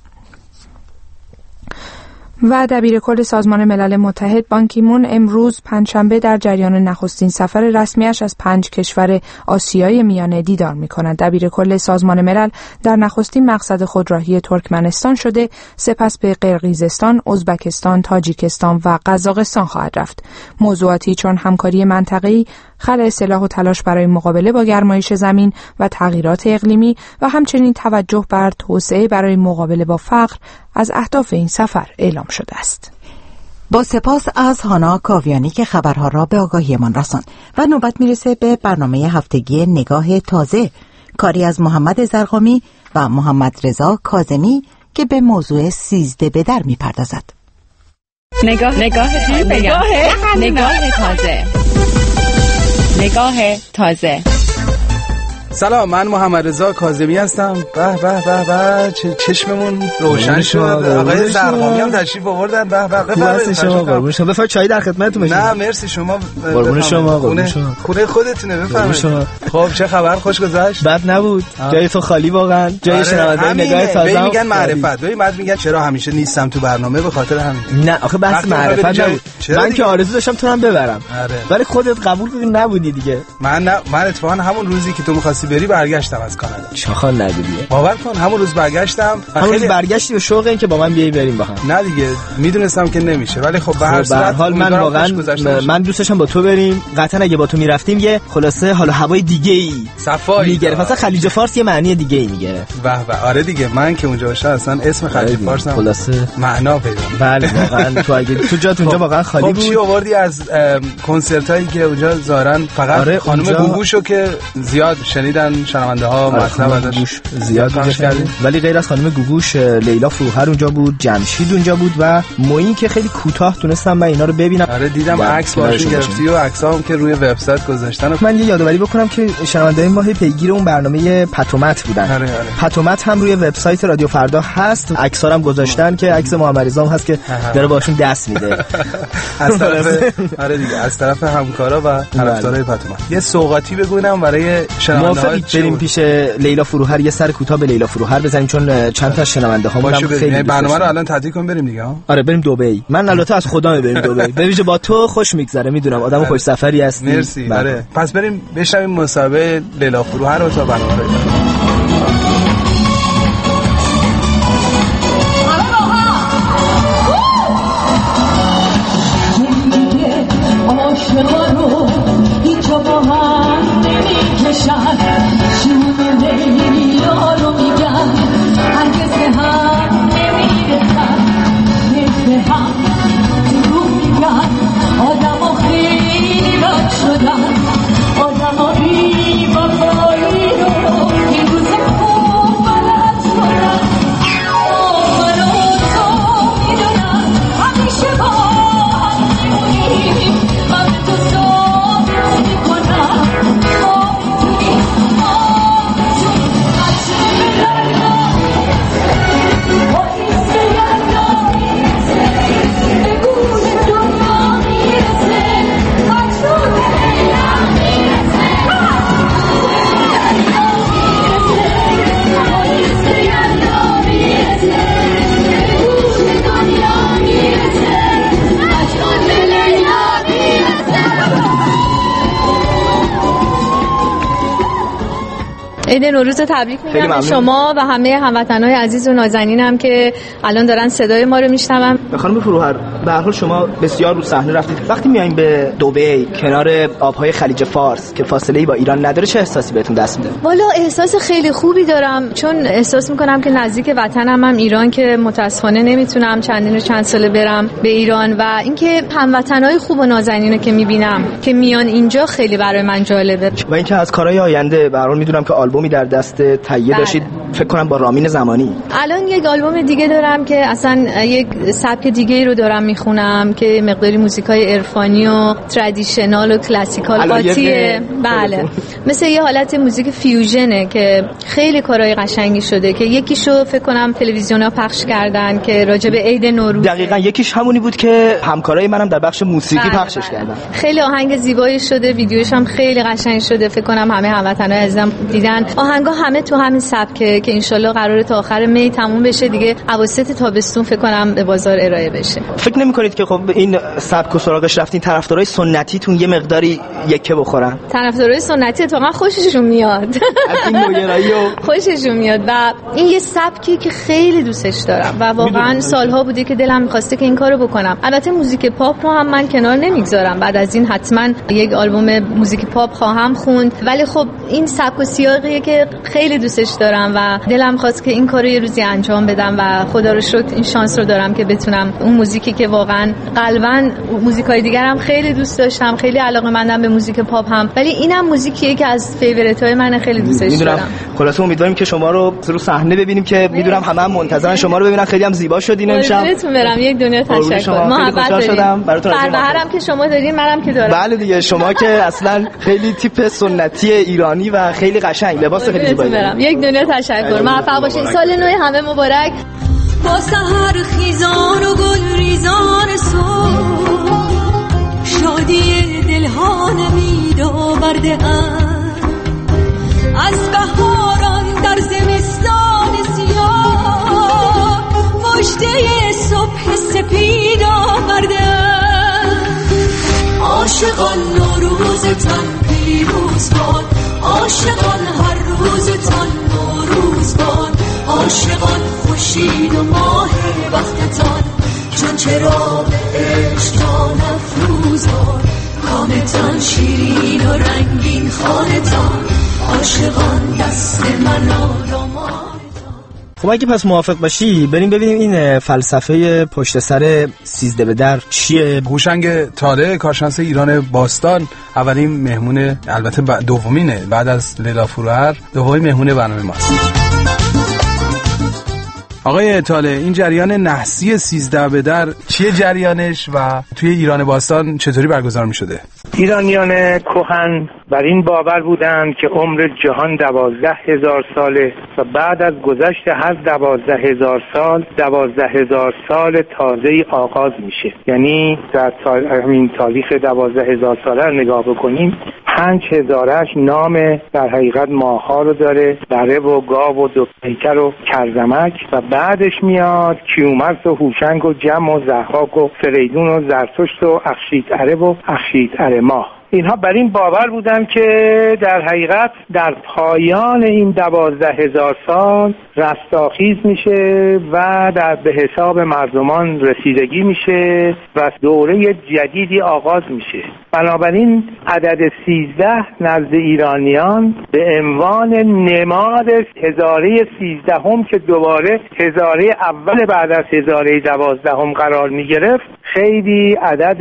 و دبیرکل سازمان ملل متحد بان کی مون امروز پنجشنبه در جریان نخستین سفر رسمیش از 5 کشور آسیای میانه دیدار می‌کند. دبیرکل سازمان ملل در نخستین مقصد خود راهی ترکمنستان شده، سپس به قرقیزستان، ازبکستان، تاجیکستان و قزاقستان خواهد رفت. موضوعاتی چون همکاری منطقه‌ای، خلع سلاح و تلاش برای مقابله با گرمایش زمین و تغییرات اقلیمی و همچنین توجه بر توسعه برای مقابله با فقر از اهداف این سفر اعلام شده است. با سپاس از هانا کاویانی که خبرها را به آگاهیمان رساند و نوبت میرسه به برنامه هفتگی نگاه تازه، کاری از محمد زرقامی و محمد رضا کاظمی که به موضوع 13 به در میپردازد. نگاه تازه. سلام، من محمد رضا کاظمی هستم. به به به به، چشممون روشن شد. آقای زرقامی هم تشریف آوردن. به به، بفرمایید شما. قربون شما. بفرمایید چای در خدمتتون باشیم. نه مرسی شما. قربون شما. قربون شما. خونه خودتونه، بفرمایید. خب چه خبر؟ خوش گذشت؟ بد نبود. جای تو خالی واقعا. جای شنونده نگاه تازه. میگن معرفت. بعد میگن چرا همیشه نیستم تو برنامه، به خاطر همین. نه آخه بحث معرفت نبود. من که آرزو داشتم تو هم ببرم. ولی خودت قبول کردی نبودی دیگه. من اتفاقا همون روزی که تو می‌خواستی بری برگشتم از کانادا. چاخال نگودی. باور کن همون روز برگشتم. خیلی برگشتی به شوق این که با من بیای بریم با هم. نه دیگه میدونستم که نمیشه، ولی خب به هر حال من واقعا من دوست داشتم با تو بریم. قطعا اگه با تو میرفتیم یه خلاصه حالا هوای دیگه‌ای صفایی میگرفت. مثلا خلیج فارس یه معنی دیگه‌ای میگیره. به به آره دیگه، من که اونجا باشم اصلا اسم خلیج فارس هم خلاصه معنا پیدا. بله واقعا تو اگه تو جات اونجا واقعا خالی بود. چی آوردی از کنسرتایی که اونجا ظاهرا فقط خانم گوگوشو که زیاد شنیدن شنونده‌ها مطلب ازش زیاد گوش کردیم، ولی غیر از خانم گوگوش لیلا فروهر اونجا بود، جمشید اونجا بود و موین که خیلی کوتاه تونستم من اینا رو ببینم. آره دیدم عکس باشون گرفتی و عکسام که روی وبسایت گذاشتن. من یه یادآوری بکنم که شنونده‌های ما پیگیر اون برنامه پتومت بودن. آره. پتومت هم روی وبسایت رادیو فردا هست، عکس‌ها هم گذاشتن که عکس محمد رضا هست که داره باشون دست میده. از طرف آره دیگه، از طرف همکارا و طرفدارای پتومت. یه سوغاتی بگونم برای شنونده‌ها. بریم پیش لیلا فروهر، یه سر کوتاه به لیلا فروهر بزنیم چون چند تا شنونده هامون هم خیلی برنامه رو الان تعطیل کنیم بریم دیگه. آره بریم دبی. من البته از خدا بریم دبی. به ویژه با تو خوش میگذره، میدونم آدم خوش سفری هستی. مرسی. آره پس بریم بشنویم مصاحبه لیلا فروهر رو تا برنامه رو. عید نوروز تبریک میگم به شما و همه هموطنای عزیز و نازنینم که الان دارن صدای ما رو میشنون. خانم فروهر، به هر حال شما بسیار رو صحنه رفتید. وقتی میایم به دبی کنار آبهای خلیج فارس که فاصله‌ای با ایران نداره، چه احساسی بهتون دست میده؟ والا احساس خیلی خوبی دارم، چون احساس میکنم که نزدیک وطنم هم ایران که متاسفانه نمیتونم چند ساله برم به ایران و اینکه هموطنای خوب و نازنینو که میبینم که میان اینجا خیلی برای من جالبه. و اینکه از کارهای آینده به هر حال میدونم که آلبومی در دست تهیه داشتید، فکر کنم با رامین زمانی. الان یک آلبوم دیگه دارم که اصلا یک سبک دیگه رو دارم میخونم که مقداری موزیکای عرفانی و ترادیشنال و کلاسیکال قاطیه. بله مثل یه حالت موزیک فیوژنه که خیلی کارهای قشنگی شده که یکیشو فکر کنم تلویزیونا پخش کردن که راجع به عید نوروز. دقیقاً یکیش همونی بود که همکارای منم در بخش موسیقی پخشش کردن. خیلی آهنگ زیبایی شده، ویدیوش هم خیلی قشنگ شده. فکر کنم همه هموطنای عزیزم دیدن. آهنگا همه تو همین سبکه که انشالله قراره تا آخر می تموم بشه دیگه، اواسط تابستون فکر کنم به بازار ارائه بشه. فکر نمی‌کنید که خب این سبک و سراغش رفتین طرفدارای سنتیتون یه مقداری یکه بخورن؟ طرفدارای سنتی اتفاقا خوششون میاد. از این نوگرایی خوششون میاد و این یه سبکی که خیلی دوستش دارم و واقعا سالها بوده که دلم می‌خواسته که این کارو بکنم. البته موزیک پاپ رو هم من کنار نمیگذارم، بعد از این حتما یک آلبوم موزیک پاپ خواهم خوند، ولی خب این سبک و سیاقیه که خیلی دوستش دارم و دلم خواست که این کارو یه روزی انجام بدم و خدا رو شکر این شانس رو دارم که بتونم اون موزیکی که واقعا قلباً موزیکای دیگرم خیلی دوست داشتم، خیلی علاقه‌مندم به موزیک پاپ هم، ولی اینم موزیکیه که از فیوریت‌های من خیلی دوستش دارم. خلاص امیدواریم که شما رو صحنه ببینیم که میدونم همه منتظرن شما رو ببینن. خیلی هم زیبا شدین امشب. قربونتون برم. یک دنیا تشکر. محبت دارم. فربهرم که شما دارین، منم که دارم. بله دیگه، شما که اصلا خیلی تیپ سنتی ایرانی و خیلی قشنگ. لباس خیلی زیبایی. یک دنیا تشکر. موفق باشین. سال نو همه مبارک. با سحر خیزان و گل ریزان صبح شادی دلها نمید آورده از بهاران در زمستان سیاه مژده صبح سپید آورده عاشقان نوروزتان پیروز باد عاشقان هر روزتان نوروز باد عاشقان خورشید و ماه وقتتان چون چراغ عشق جان افروز باد کامتان شیرین و رنگین خانتان عاشقان دست من آرامان. خب اگه پس موافق باشی بریم ببینیم این فلسفه پشت سر 13 به در چیه. هوشنگ طالع کارشناس ایران باستان اولین مهمون، البته دومینه بعد از لیلا فروهر، دومین مهمون برنامه ماست. آقای طالع این جریان نحسی 13 به در چیه جریانش و توی ایران باستان چطوری برگزار می شده؟ ایرانیان کهن بر این باور بودند که عمر جهان 12,000 ساله و بعد از گذشت هر 12,000 سال 12,000 سال تازه‌ای آغاز میشه. یعنی در همین تاریخ 12,000 ساله رو نگاه بکنیم 5,000ش نام در حقیقت ماها رو داره، بره و گاو و دو پیکر و کرزمک و بعدش میاد کیومرث و هوشنگ و جم و ضحاک و فریدون و زرتشت و اخشیداره و اخشیداره ماه. اینها بر این باور بودن که در حقیقت در پایان این 12,000 سال رستاخیز میشه و به حساب مردمان رسیدگی میشه و دوره جدیدی آغاز میشه. بنابراین عدد 13 نزد ایرانیان به عنوان نماد هزاره 13 که دوباره هزاره اول بعد از هزاره 12 قرار میگرفت خیلی عدد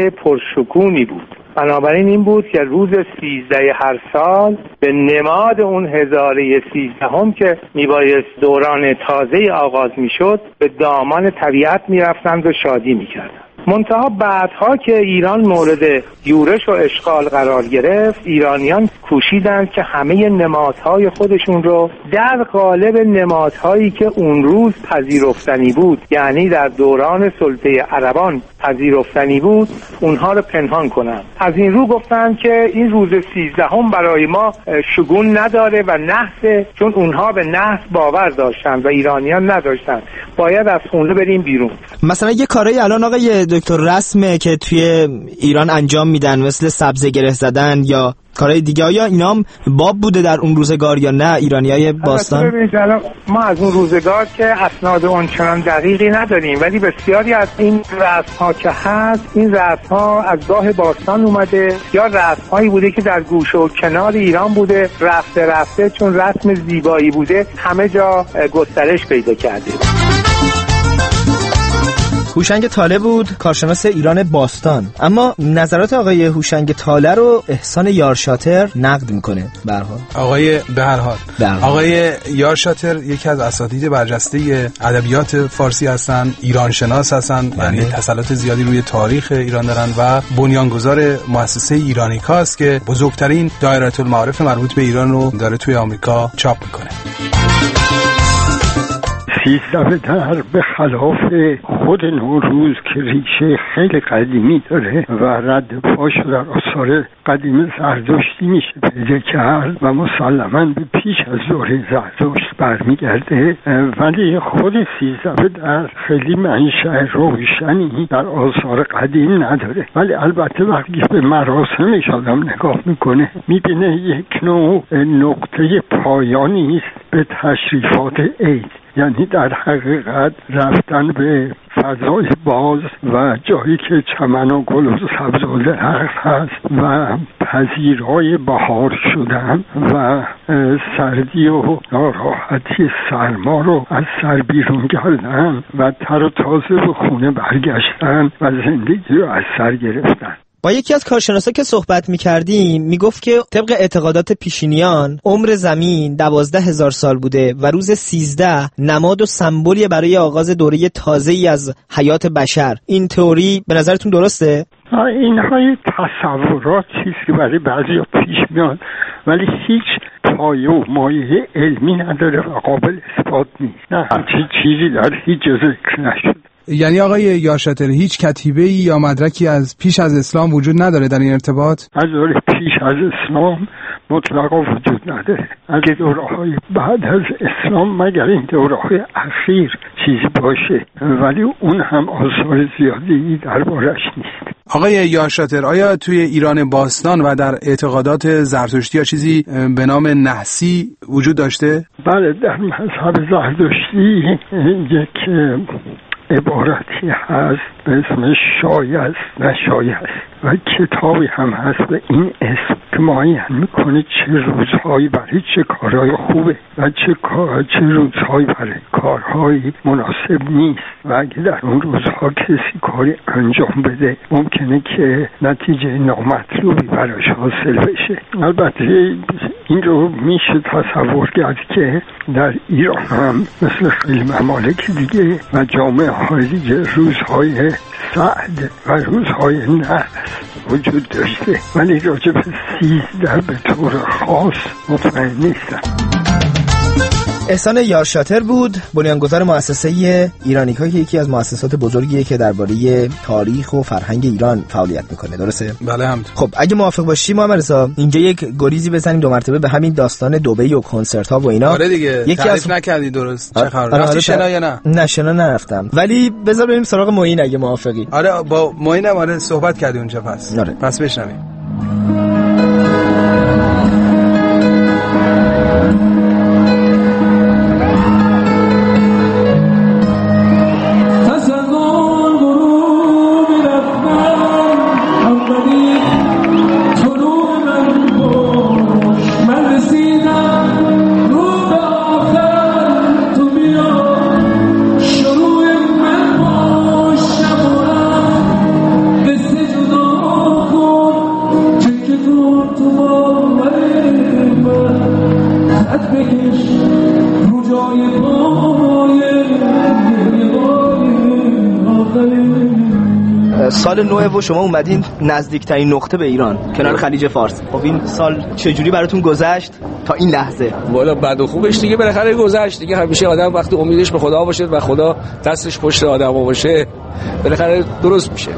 پرشکونی بود. بنابراین این بود که روز 13 هر سال به نماد اون هزاره 13 که میبایست دوران تازه آغاز میشد به دامان طبیعت میرفتند و شادی میکردند. منتها بعدها که ایران مورد یورش و اشغال قرار گرفت ایرانیان کوشیدند که همه نمادهای خودشون رو در قالب نمادهایی که اون روز پذیرفتنی بود، یعنی در دوران سلطه عربان پذیرفتنی بود، اونها رو پنهان کنند. از این رو گفتند که این روز 13 برای ما شگون نداره و نحسه، چون اونها به نحس باور داشتند و ایرانیان نداشتند. باید از خونه بریم بیرون. مثلا یه کارایی الان آقای دکتر رسمه که توی ایران انجام میدن مثل سبزه گره زدن یا کارهای دیگه، آیا اینا هم باب بوده در اون روزگار یا نه ایرانیای باستان؟ ما از اون روزگار که اسناد اونچنان دقیقی نداریم، ولی بسیاری از این رسم‌ها که هست این رسم‌ها از گاه باستان اومده یا رسم‌هایی بوده که در گوشه و کنار ایران بوده، رفته چون رسم زیبایی بوده همه جا گسترش پیدا کرده. هوشنگ طالع بود کارشناس ایران باستان، اما نظرات آقای هوشنگ طالع رو احسان یارشاتر نقد میکنه. به هر حال آقای یارشاتر یکی از اساتید برجسته ادبیات فارسی هستن، ایران شناس هستن، یعنی تسلط زیادی روی تاریخ ایران دارن و بنیانگذار مؤسسه ایرانیکا است که بزرگترین دایره المعارف مربوط به ایران رو داره توی آمریکا چاپ میکنه. 13 به در به خلاف خود نوروز که ریشه خیلی قدیمی داره و رد پاش در آثار قدیم زرتشتی میشه پیدا کرد و مسلماً به پیش از دوره زرتشت برمیگرده، ولی خود 13 به در خیلی منشأ روشنی در آثار قدیم نداره. ولی البته وقتی به مراسمش آدم نگاه میکنه میبینه یک نوع نقطه پایانی است به تشریفات عید، یعنی در حقیقت رفتن به فضای باز و جایی که چمن و گل و سبز و درخت هست و پذیرای بهار شدن و سردی و ناراحتی سرما رو از سر بیرون کردن و تر و تازه به خونه برگشتن و زندگی رو از سر گرفتن. با یکی از کارشناسا که صحبت می‌کردیم میگفت که طبق اعتقادات پیشینیان عمر زمین 12,000 سال بوده و روز 13 نماد و سمبولی برای آغاز دوره تازه‌ای از حیات بشر. این تئوری به نظرتون درسته؟ اینها تصورات چیزی که برای بعضیا پیش میاد ولی هیچ پایه و مایه علمی نداره و قابل اثبات نیست. نه همچین چیزی در هیچ جا ذکر نشد. یعنی آقای یارشاتر هیچ کتیبه‌ای یا مدرکی از پیش از اسلام وجود نداره در این ارتباط؟ از دوره پیش از اسلام مطلقا وجود نداره. از دوره‌های بعد از اسلام مگر این دوره‌های اخیر چیزی باشه، ولی اون هم آثار زیادی دربارش نیست. آقای یارشاتر، آیا توی ایران باستان و در اعتقادات زرتشتی یا چیزی به نام نحسی وجود داشته؟ بله، در مذهب زرتشتی یک عبارتی هست به اسم شایست و شایست و کتابی هم هست به این اسم که معین میکنه چه روزهایی برای چه کارهای خوبه و چه روزهایی برای کارهای مناسب نیست و اگه در اون روزها کسی کاری انجام بده ممکنه که نتیجه نامطلوبی براش حاصل بشه. البته این رو میشه تصور کرد که در ایران هم مثل خیلی ممالک دیگه و جامعه های دیگه روزهای سعد و روزهای نحس وجود داشته، ولی راجع به 13 به طور خاص مطمئن نیستم. احسان یارشاتر بود، بنیانگذار مؤسسه ایرانیکا که یکی از مؤسسات بزرگیه که درباره تاریخ و فرهنگ ایران فعالیت میکنه. درسته؟ بله حمد. خب اگه موافق باشی محمد رضا اینجا یک گریزی بزنیم دو مرتبه به همین داستان دبی و کنسرت ها و اینا. آره دیگه، تعریف نکردی درست. چه خبر؟ رفتی شنا یا نه؟ نه شنا نرفتم، ولی بذار بریم سراغ معین اگه موافقی. آره با معینم آره صحبت کردی اونجا پس. آره. پس بشنویم. سال نو و شما اومدین نزدیکترین نقطه به ایران کنار خلیج فارس. خب این سال چجوری براتون گذشت تا این لحظه؟ والا بد و خوبش دیگه بالاخره گذشت دیگه. همیشه آدم وقتی امیدش به خدا باشه و خدا دستش پشت آدم باشه بالاخره درست میشه.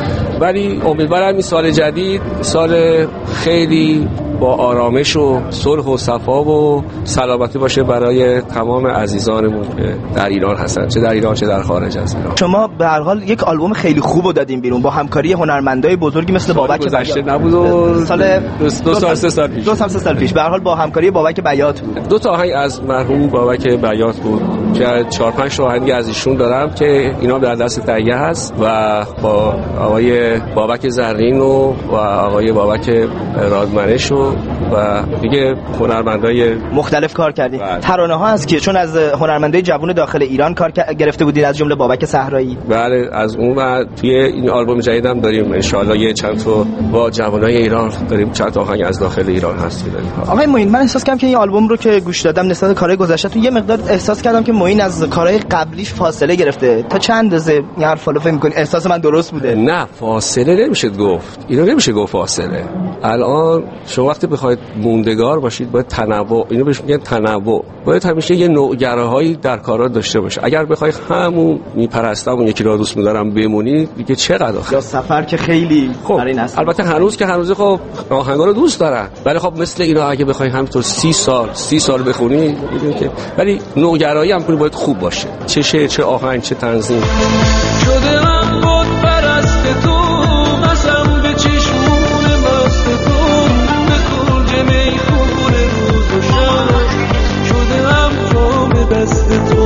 ولی امیدوارم این سال جدید سال خیلی با آرامش و صلح و صفا و سلامتی باشه برای تمام عزیزانمون که در ایران هستن، چه در ایران چه در خارج از ایران. شما به هر حال یک آلبوم خیلی خوبو دادین بیرون با همکاری هنرمندای بزرگی مثل بابک گذشته نبود و سال 2 سال 3 سال پیش 2 سال 3 سال پیش به هر حال با همکاری بابک بیات بود. 2 تا آهنگ از مرحوم بابک بیات بود که 4-5 تا آهنگ از ایشون دارم که اینا در دست تهیه هست و با آقای بابک زرین و آقای بابک رادمنش و دیگه هنرمندای مختلف کار کردین. ترانه ها هست که چون از هنرمندای جوان داخل ایران کار گرفته بودین از جمله بابک صحرایی. بله از اون و توی این آلبوم جدیدم داریم ان شاء الله یه چند تا با جوانای ایران داریم، چند تا آهنگ از داخل ایران هست که داریم. آقای معین من احساس کردم که این آلبوم رو که گوش دادم نسبت به کارهای گذشته‌تون یه مقدار احساس کردم که معین از کارهای قبلیش فاصله گرفته. تا چند اندازه این حرفا رو فکر می‌کنی احساس من درست بوده؟ نه فاصله نمیشه گفت. اینو نمیشه گفت فاصله. الان شما وقتی بخواید موندگار باشید باید تنوع، اینو بهش میگن تنوع، باید همیشه یه نوع‌گرایی در کارا داشته باشه. اگر بخوای همون میپرستم اون یکی را دوست می‌دارم بمونی دیگه چقدر یا سفر که خیلی برای نسل البته هنوز که هنوز خب آهنگا رو دوست دارن، ولی خب مثل اینا اگه بخوای همینطور 30 سال بخونی می‌بینی که ولی نوع‌گرایی هم باید خوب باشه، چه شعر چه آهنگ چه تنظیم. شده من بود پرست تو قسم به چشمون مست تو به کنج میخون روز و شب شده هم جام دست تو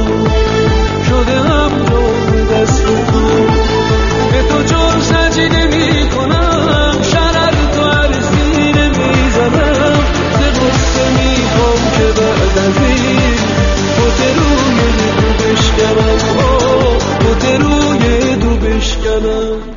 شده هم جام دست تو به تو جور سجده میکنم شرر تو عرضی نمیزنم ز غصه میخوام که بعد از این تو روی تو بشکنم تو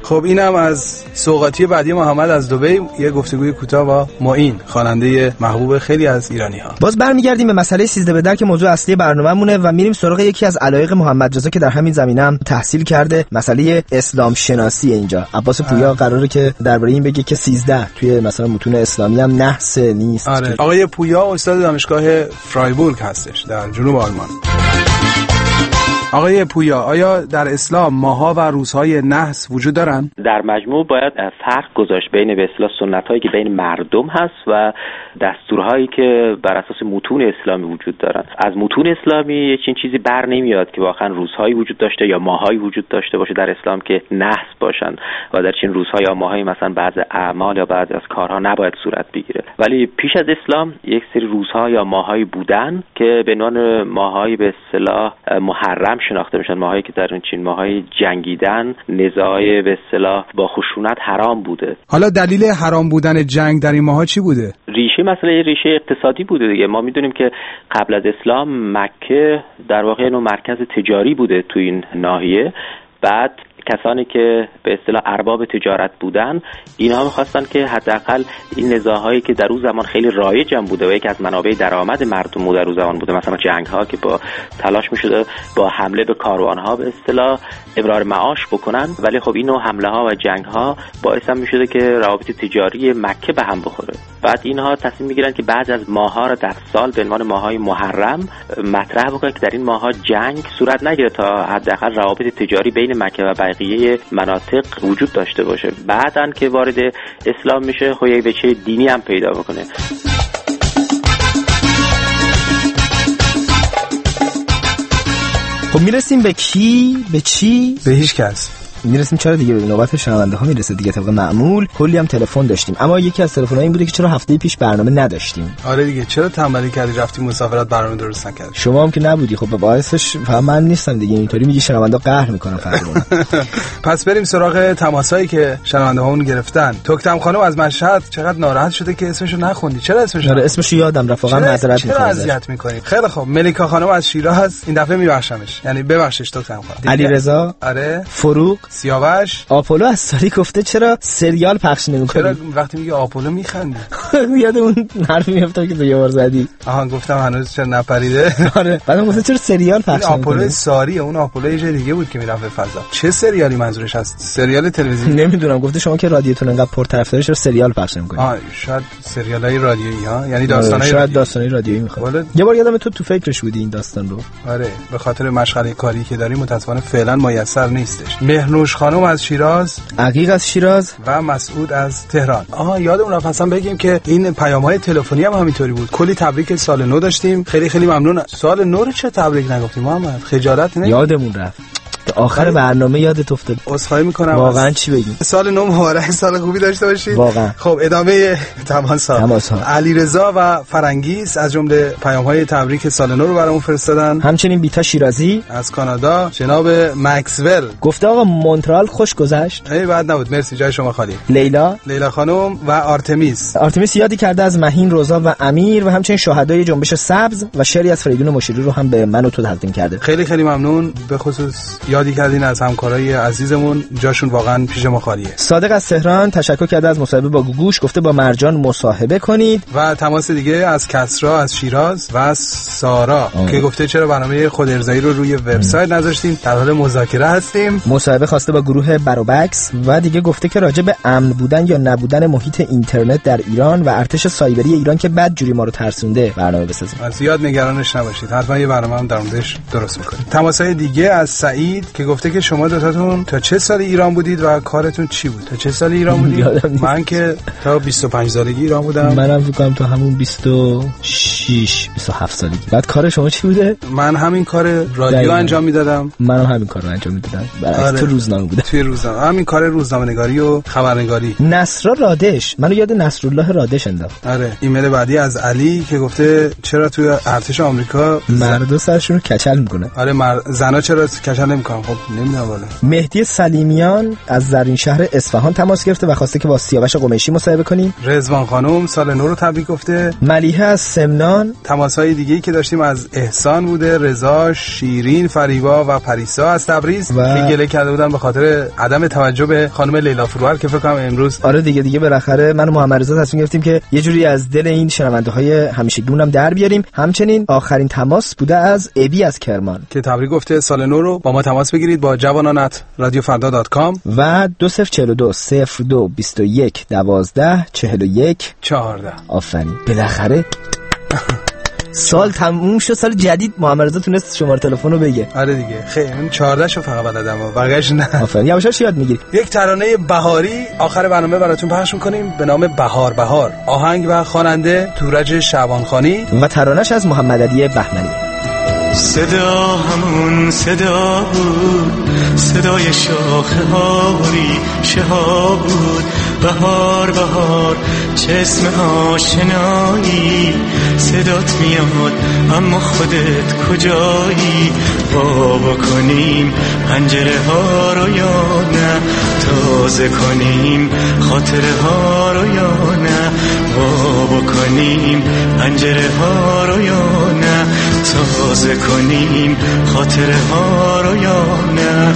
خب اینم از سوغاتی بعدی محمد از دبی، یه گفتگوی کوتاه با معین، خواننده محبوب خیلی از ایرانی‌ها. باز برمیگردیم به مسئله 13 به در که موضوع اصلی برنامه‌مونه و میریم سراغ یکی از علایق محمد رضا که در همین زمینه هم تحصیل کرده، مسئله اسلام شناسی. اینجا عباس پویا قراره که درباره این بگه که 13 توی مثلا متون اسلامی هم نحس نیست. آره. آقای پویا استاد دانشگاه فرایبورگ هستش در جنوب آلمان. آقای پویا، آیا در اسلام ماها و روزهای نحس وجود دارن؟ در مجموع باید فرق گذاشت بین به اصطلاح سنت‌هایی که بین مردم هست و دستورهایی که بر اساس متون اسلامی وجود دارن. از متون اسلامی چیزی بر نمیاد که واقعا روزهایی وجود داشته یا ماهایی وجود داشته باشه در اسلام که نحس باشن و در چین روزها یا ماهایی مثلا بعضی اعمال یا بعضی از کارها نباید صورت بگیره. ولی پیش از اسلام یک سری روزها یا ماهایی بودن که به عنوان ماهایی به اصطلاح محرم شناخته میشن، ماهایی که در چین ماهایی جنگیدن، نزاعی به اصطلاح با خشونت حرام بوده. حالا دلیل حرام بودن جنگ در این ماها چی بوده؟ ریشه اقتصادی بوده دیگه. ما میدونیم که قبل از اسلام مکه در واقع نوع مرکز تجاری بوده تو این ناحیه. بعد کسانی که به اصطلاح ارباب تجارت بودن، اینها می‌خواستن که حداقل این نزاع‌هایی که در اون زمان خیلی رایج هم بوده و یکی از منابع درآمد مردم در اون زمان بوده، مثلا جنگ‌ها که با تلاش می‌شده با حمله به کاروان‌ها به اصطلاح ابرار معاش بکنن، ولی خب این نوع حمله‌ها و جنگ‌ها باعث هم می‌شده که روابط تجاری مکه به هم بخوره. بعد اینها تصمیم می‌گیرن که بعض از ماه‌ها را در سال به عنوان ماه‌های محرم مطرح بکنن که در این ماه‌ها جنگ صورت نگیره تا حداقل روابط تجاری بین مکه و بقیه مناطق وجود داشته باشه. بعدن که وارد اسلام میشه خب یک وجه دینی هم پیدا بکنه. خب میرسیم به کی؟ به چی؟ به هیچ کس. میرسیم چرا دیگه به نوبت شنونده ها میرسه دیگه. طبق معمول کلی هم تلفن داشتیم، اما یکی از تلفن‌ها این بوده که چرا هفته پیش برنامه نداشتیم. آره دیگه، چرا تنبلی کردی رفتی مسافرت برنامه درست نکردی؟ شما هم که نبودی. خب باعثش فهم من نیستم دیگه، اینطوری میگی شنونده قهر میکنن فرمون. پس بریم سراغ تماسایی که شنونده هامون گرفتن. توکتم خانم از مشهد چقدر ناراحت شده که اسمشو نخوندی. چرا اسمشو؟ آره اسمشو یادم رفت، واقعا معذرت میخوام. چرا اذیت میکنی؟ خیلی خوب. ملیکا خانم از شیراز، این دفعه میبخشمش، یعنی ببخشش توکتم خانم. علیرضا، آره، فروغ، سیاوش، آپولو از سالی گفته چرا سریال پخش نمی‌کنی؟ چرا وقتی میگه آپولو میخندی؟ یاد اون حرفی میافتم که تو یه بار زدی. آها گفتم هنوز چرا نپریده. آره بعدم گفتم چرا سریال پخش نمی‌کنی؟ آپولو ساری، اون آپولو یه جای دیگه بود که میرفت به فضا. چه سریالی منظورش هست؟ سریال تلویزیونی؟ نمیدونم. گفته شما که رادیوتون انقدر پرطرفدار چرا سریال پخش نمی‌کنی؟ شاید سریالای رادیویی ها، یعنی داستانای شاید داستانای رادیویی می‌خواد. یه بار یادم تو فکرش بودی این داستان رو. آره به خاطر مشغله کاری که داریم متأسفانه فعلا میسر نیستش. مهرنوش خانم از شیراز، عقیق از شیراز و مسعود از تهران. یادمون رفت اصلا بگیم که این پیام‌های تلفنی هم همینطوری بود. کلی تبریک سال نو داشتیم. خیلی خیلی ممنون. سال نو رو چه تبریک نگفتیم محمد؟ خجالت نمیاد؟ یادمون رفت. آخر برنامه یادت افتاد. عذرخواهی میکنم. واقعا چی بگیم؟ سال نو مبارک، سال خوبی داشته باشید. واقعا. خب ادامه تماس‌ها. علیرضا و فرنگیس از جمله پیام‌های تبریک سال نو رو برامون فرستادن. همچنین بیتا شیرازی از کانادا، جناب مکسول گفته آقا مونترال خوش گذشت. بعد نبود، مرسی، جای شما خالی. لیلا خانم و آرتمیس یادی کرده از مهین، روزا و امیر و همچنین شهدای جنبش سبز و شعری از فریدون مشیری رو هم به من و تو تقدیم کرده. خیلی خیلی ممنون. به خصوص یادی کردین از همکارای عزیزمون، جاشون واقعا پیش ما خالیه. صادق از تهران تشکر کرده از مصاحبه با گوگوش، گفته با مرجان مصاحبه کنید. و تماس دیگه از کسرا از شیراز و از سارا که گفته چرا برنامه خود ارضایی رو روی وبسایت نذاشتیم، در حال مذاکره هستیم. مصاحبه خواسته با گروه بروبکس و دیگه گفته که راجع به امن بودن یا نبودن محیط اینترنت در ایران و ارتش سایبری ایران که بد جوری ما رو ترسونده برنامه بسازیم. زیاد نگرانش نباشید، حتما یه برنامه هم در موردش درست می‌کنیم. تماسای دیگه از سعید که گفته که شما دو تاتون تا چه سال ایران بودید و کارتون چی بود؟ تا چه سال ایران بودید؟ من که تا 25 سالگی ایران بودم. منم فکر کنم تا همون 26 27 سالگی. بعد کار شما چی بوده؟ من همین کار رادیو انجام میدادم. منم همین کار رو انجام میدادم. برعکس تو روزنامه بودم. توی روزنامه همین کار روزنامه‌نگاری و خبرنگاری. نصر رادش، منو یاد نصرالله رادش انداخت. آره. ایمیل بعدی از علی که گفته چرا توی ارتش آمریکا مردا سرشون رو کچل میکنه. آره زنا چرا کچل نمیکنن؟ خب نمیدونم والا. مهدی سلیمیان از زرین شهر اصفهان تماس گرفته و خواسته که با سیاوش قمیشی مصاحبه کنیم. رضوان خانم سال نو رو تبریک گفته. ملیحه از سمنان ایران. تماس‌های دیگه‌ای که داشتیم از احسان بوده، رضا، شیرین، فریبا و پریسا از تبریز که گله کرده بودن به خاطر عدم توجه به خانم لیلا فروهر که فکر کنم امروز آره دیگه بالاخره من و محمد رضا تصمیم گرفتیم که یه جوری از دل این شنونده‌های همیشگیمون در بیاریم. همچنین آخرین تماس بوده از ابی از کرمان که تبریک گفته سال نو رو با ما تماس بگیرید با جوانان@radiofarda.com و 2042 02 21 12 41 14. آفرین بالاخره سال تموم شد، سال جدید. محمد رضا تونست شماره تلفن رو بگه. آره دیگه خیلی من 14 شو فقط بلدم و بقیه‌اش نه. آفرین یواشاش یاد میگیری. یک ترانه بهاری آخر برنامه براتون پخش می‌کنیم به نام بهار. آهنگ و خواننده تورج شعبانخانی و ترانه‌اش از محمد علی بهمنی. صدا همون صدا بود، صدای شاخه ها ریشه ها بود. بهار چه اسم آشنایی، صدات میاد اما خودت کجایی؟ وا بکنیم پنجره ها رو یا نه، تازه کنیم خاطره ها رو یا نه؟ وا بکنیم پنجره ها رو یا نه، تازه کنیم خاطره ها رو یا نه؟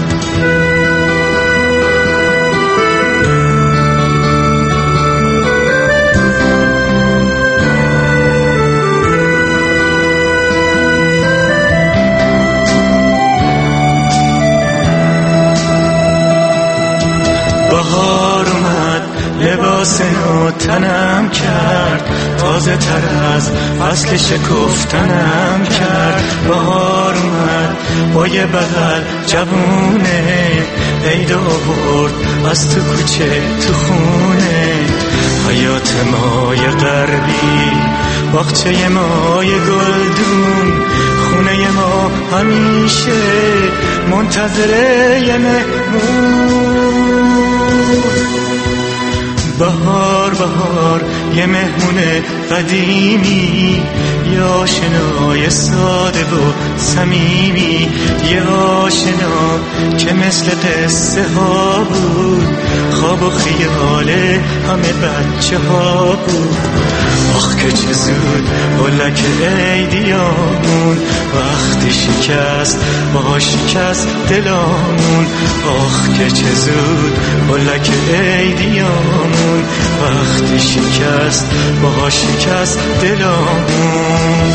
بهار اومد لباس نو تنم کرد، تازه تر از فصل شکفتنم کرد. بهار اومد با یه بغل جوونه، عید آورد از تو کوچه تو خونه. حیات مای غربی، باغچه مای گلدون، خونه ما همیشه منتظر یه مهمون. بهار یه مهمون قدیمی، یه آشنای ساده و صمیمی، یه آشنا که مثل قصه ها بود، خواب و خیال همه بچه ها بود. آخ که چه زود بلک عیدیامون، وقتی شکست با شکست دلامون. آخ که چه زود بلک عیدیامون، وقتی شکست با شکست دلامون.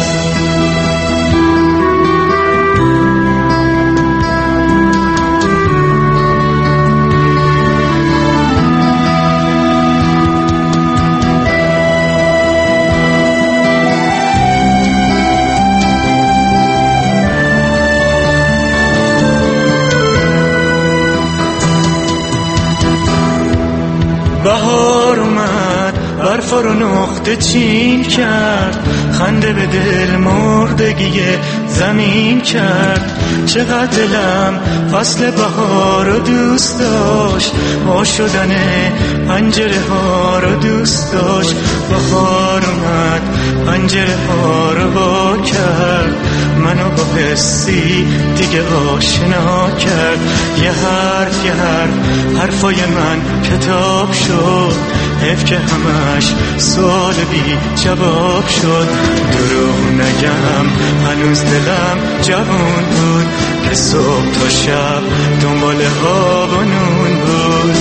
بهار اومد برف رو نقطه چین کرد، خنده به دل مردگی زمین کرد. چقدر دلم فصل بهار رو دوست داشت، وا شدن پنجره ها رو دوست داشت. بهار اومد پنجره ها رو وا کرد، منو با حسی دیگه آشنا کرد. یه حرف حرفای من کتاب شد، حیف که همش سوال بی جواب شد. دروغ نگم هنوز دلم جوان بود، که صبح تا شب دنبال آب و نون بود.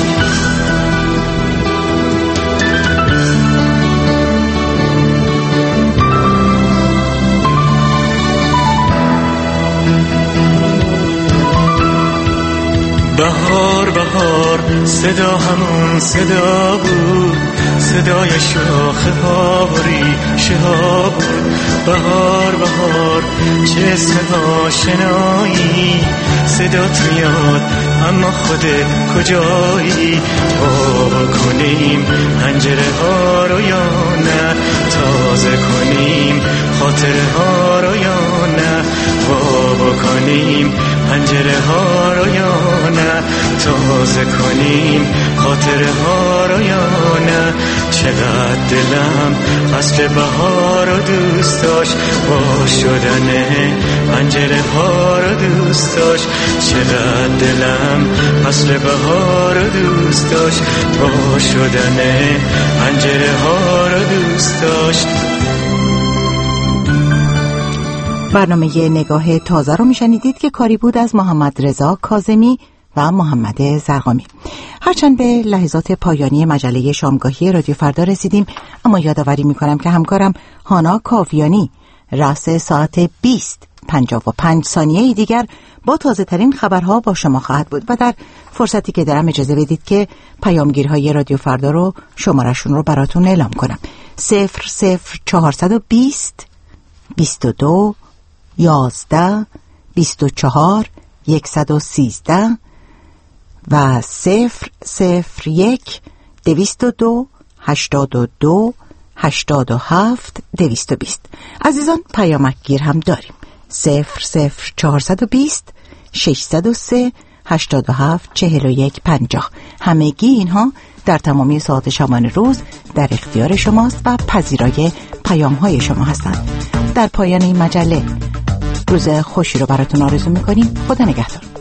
بهار صدا همون صدا بود، صدای شاخه ها و ریشه ها بود. بهار چه اسم آشنایی، صدات میاد اما خودت کجایی؟ وا کنیم پنجره ها رو یا نه، تازه کنیم خاطره ها رو یا نه؟ وا کنیم پنجره ها رو یا نه، تازه کنیم خاطره ها رو یا نه؟ چقدر دلم فصل بهار رو دوست داشت، وا شدن پنجره ها رو دوست داشت. چقدر دلم فصل بهار رو دوست داشت، وا شدن پنجره ها رو دوست داشت. برنامه نگاه تازه رو میشنیدید که کاری بود از محمد رضا کاظمی و محمد زرقامی. هرچند به لحظات پایانی مجله شامگاهی رادیو فردا رسیدیم، اما یادآوری میکنم که همکارم هانا کاویانی رأس ساعت 20:55 دیگر با تازه ترین خبرها با شما خواهد بود و در فرصتی که دارم اجازه بدید که پیامگیرهای رادیو فردا رو شمارشون رو براتون اعلام کنم. 00420 22 11 24 113 و 001 202 82 87 220. عزیزان پیامکگیر هم داریم. 00420 603 87 41 50. همگی اینها در تمامی ساعات شبانه روز در اختیار شماست و پذیرای پیام‌های شما هستند. در پایان این مجله روز خوشی رو براتون آرزو می‌کنیم. خدا نگهدار.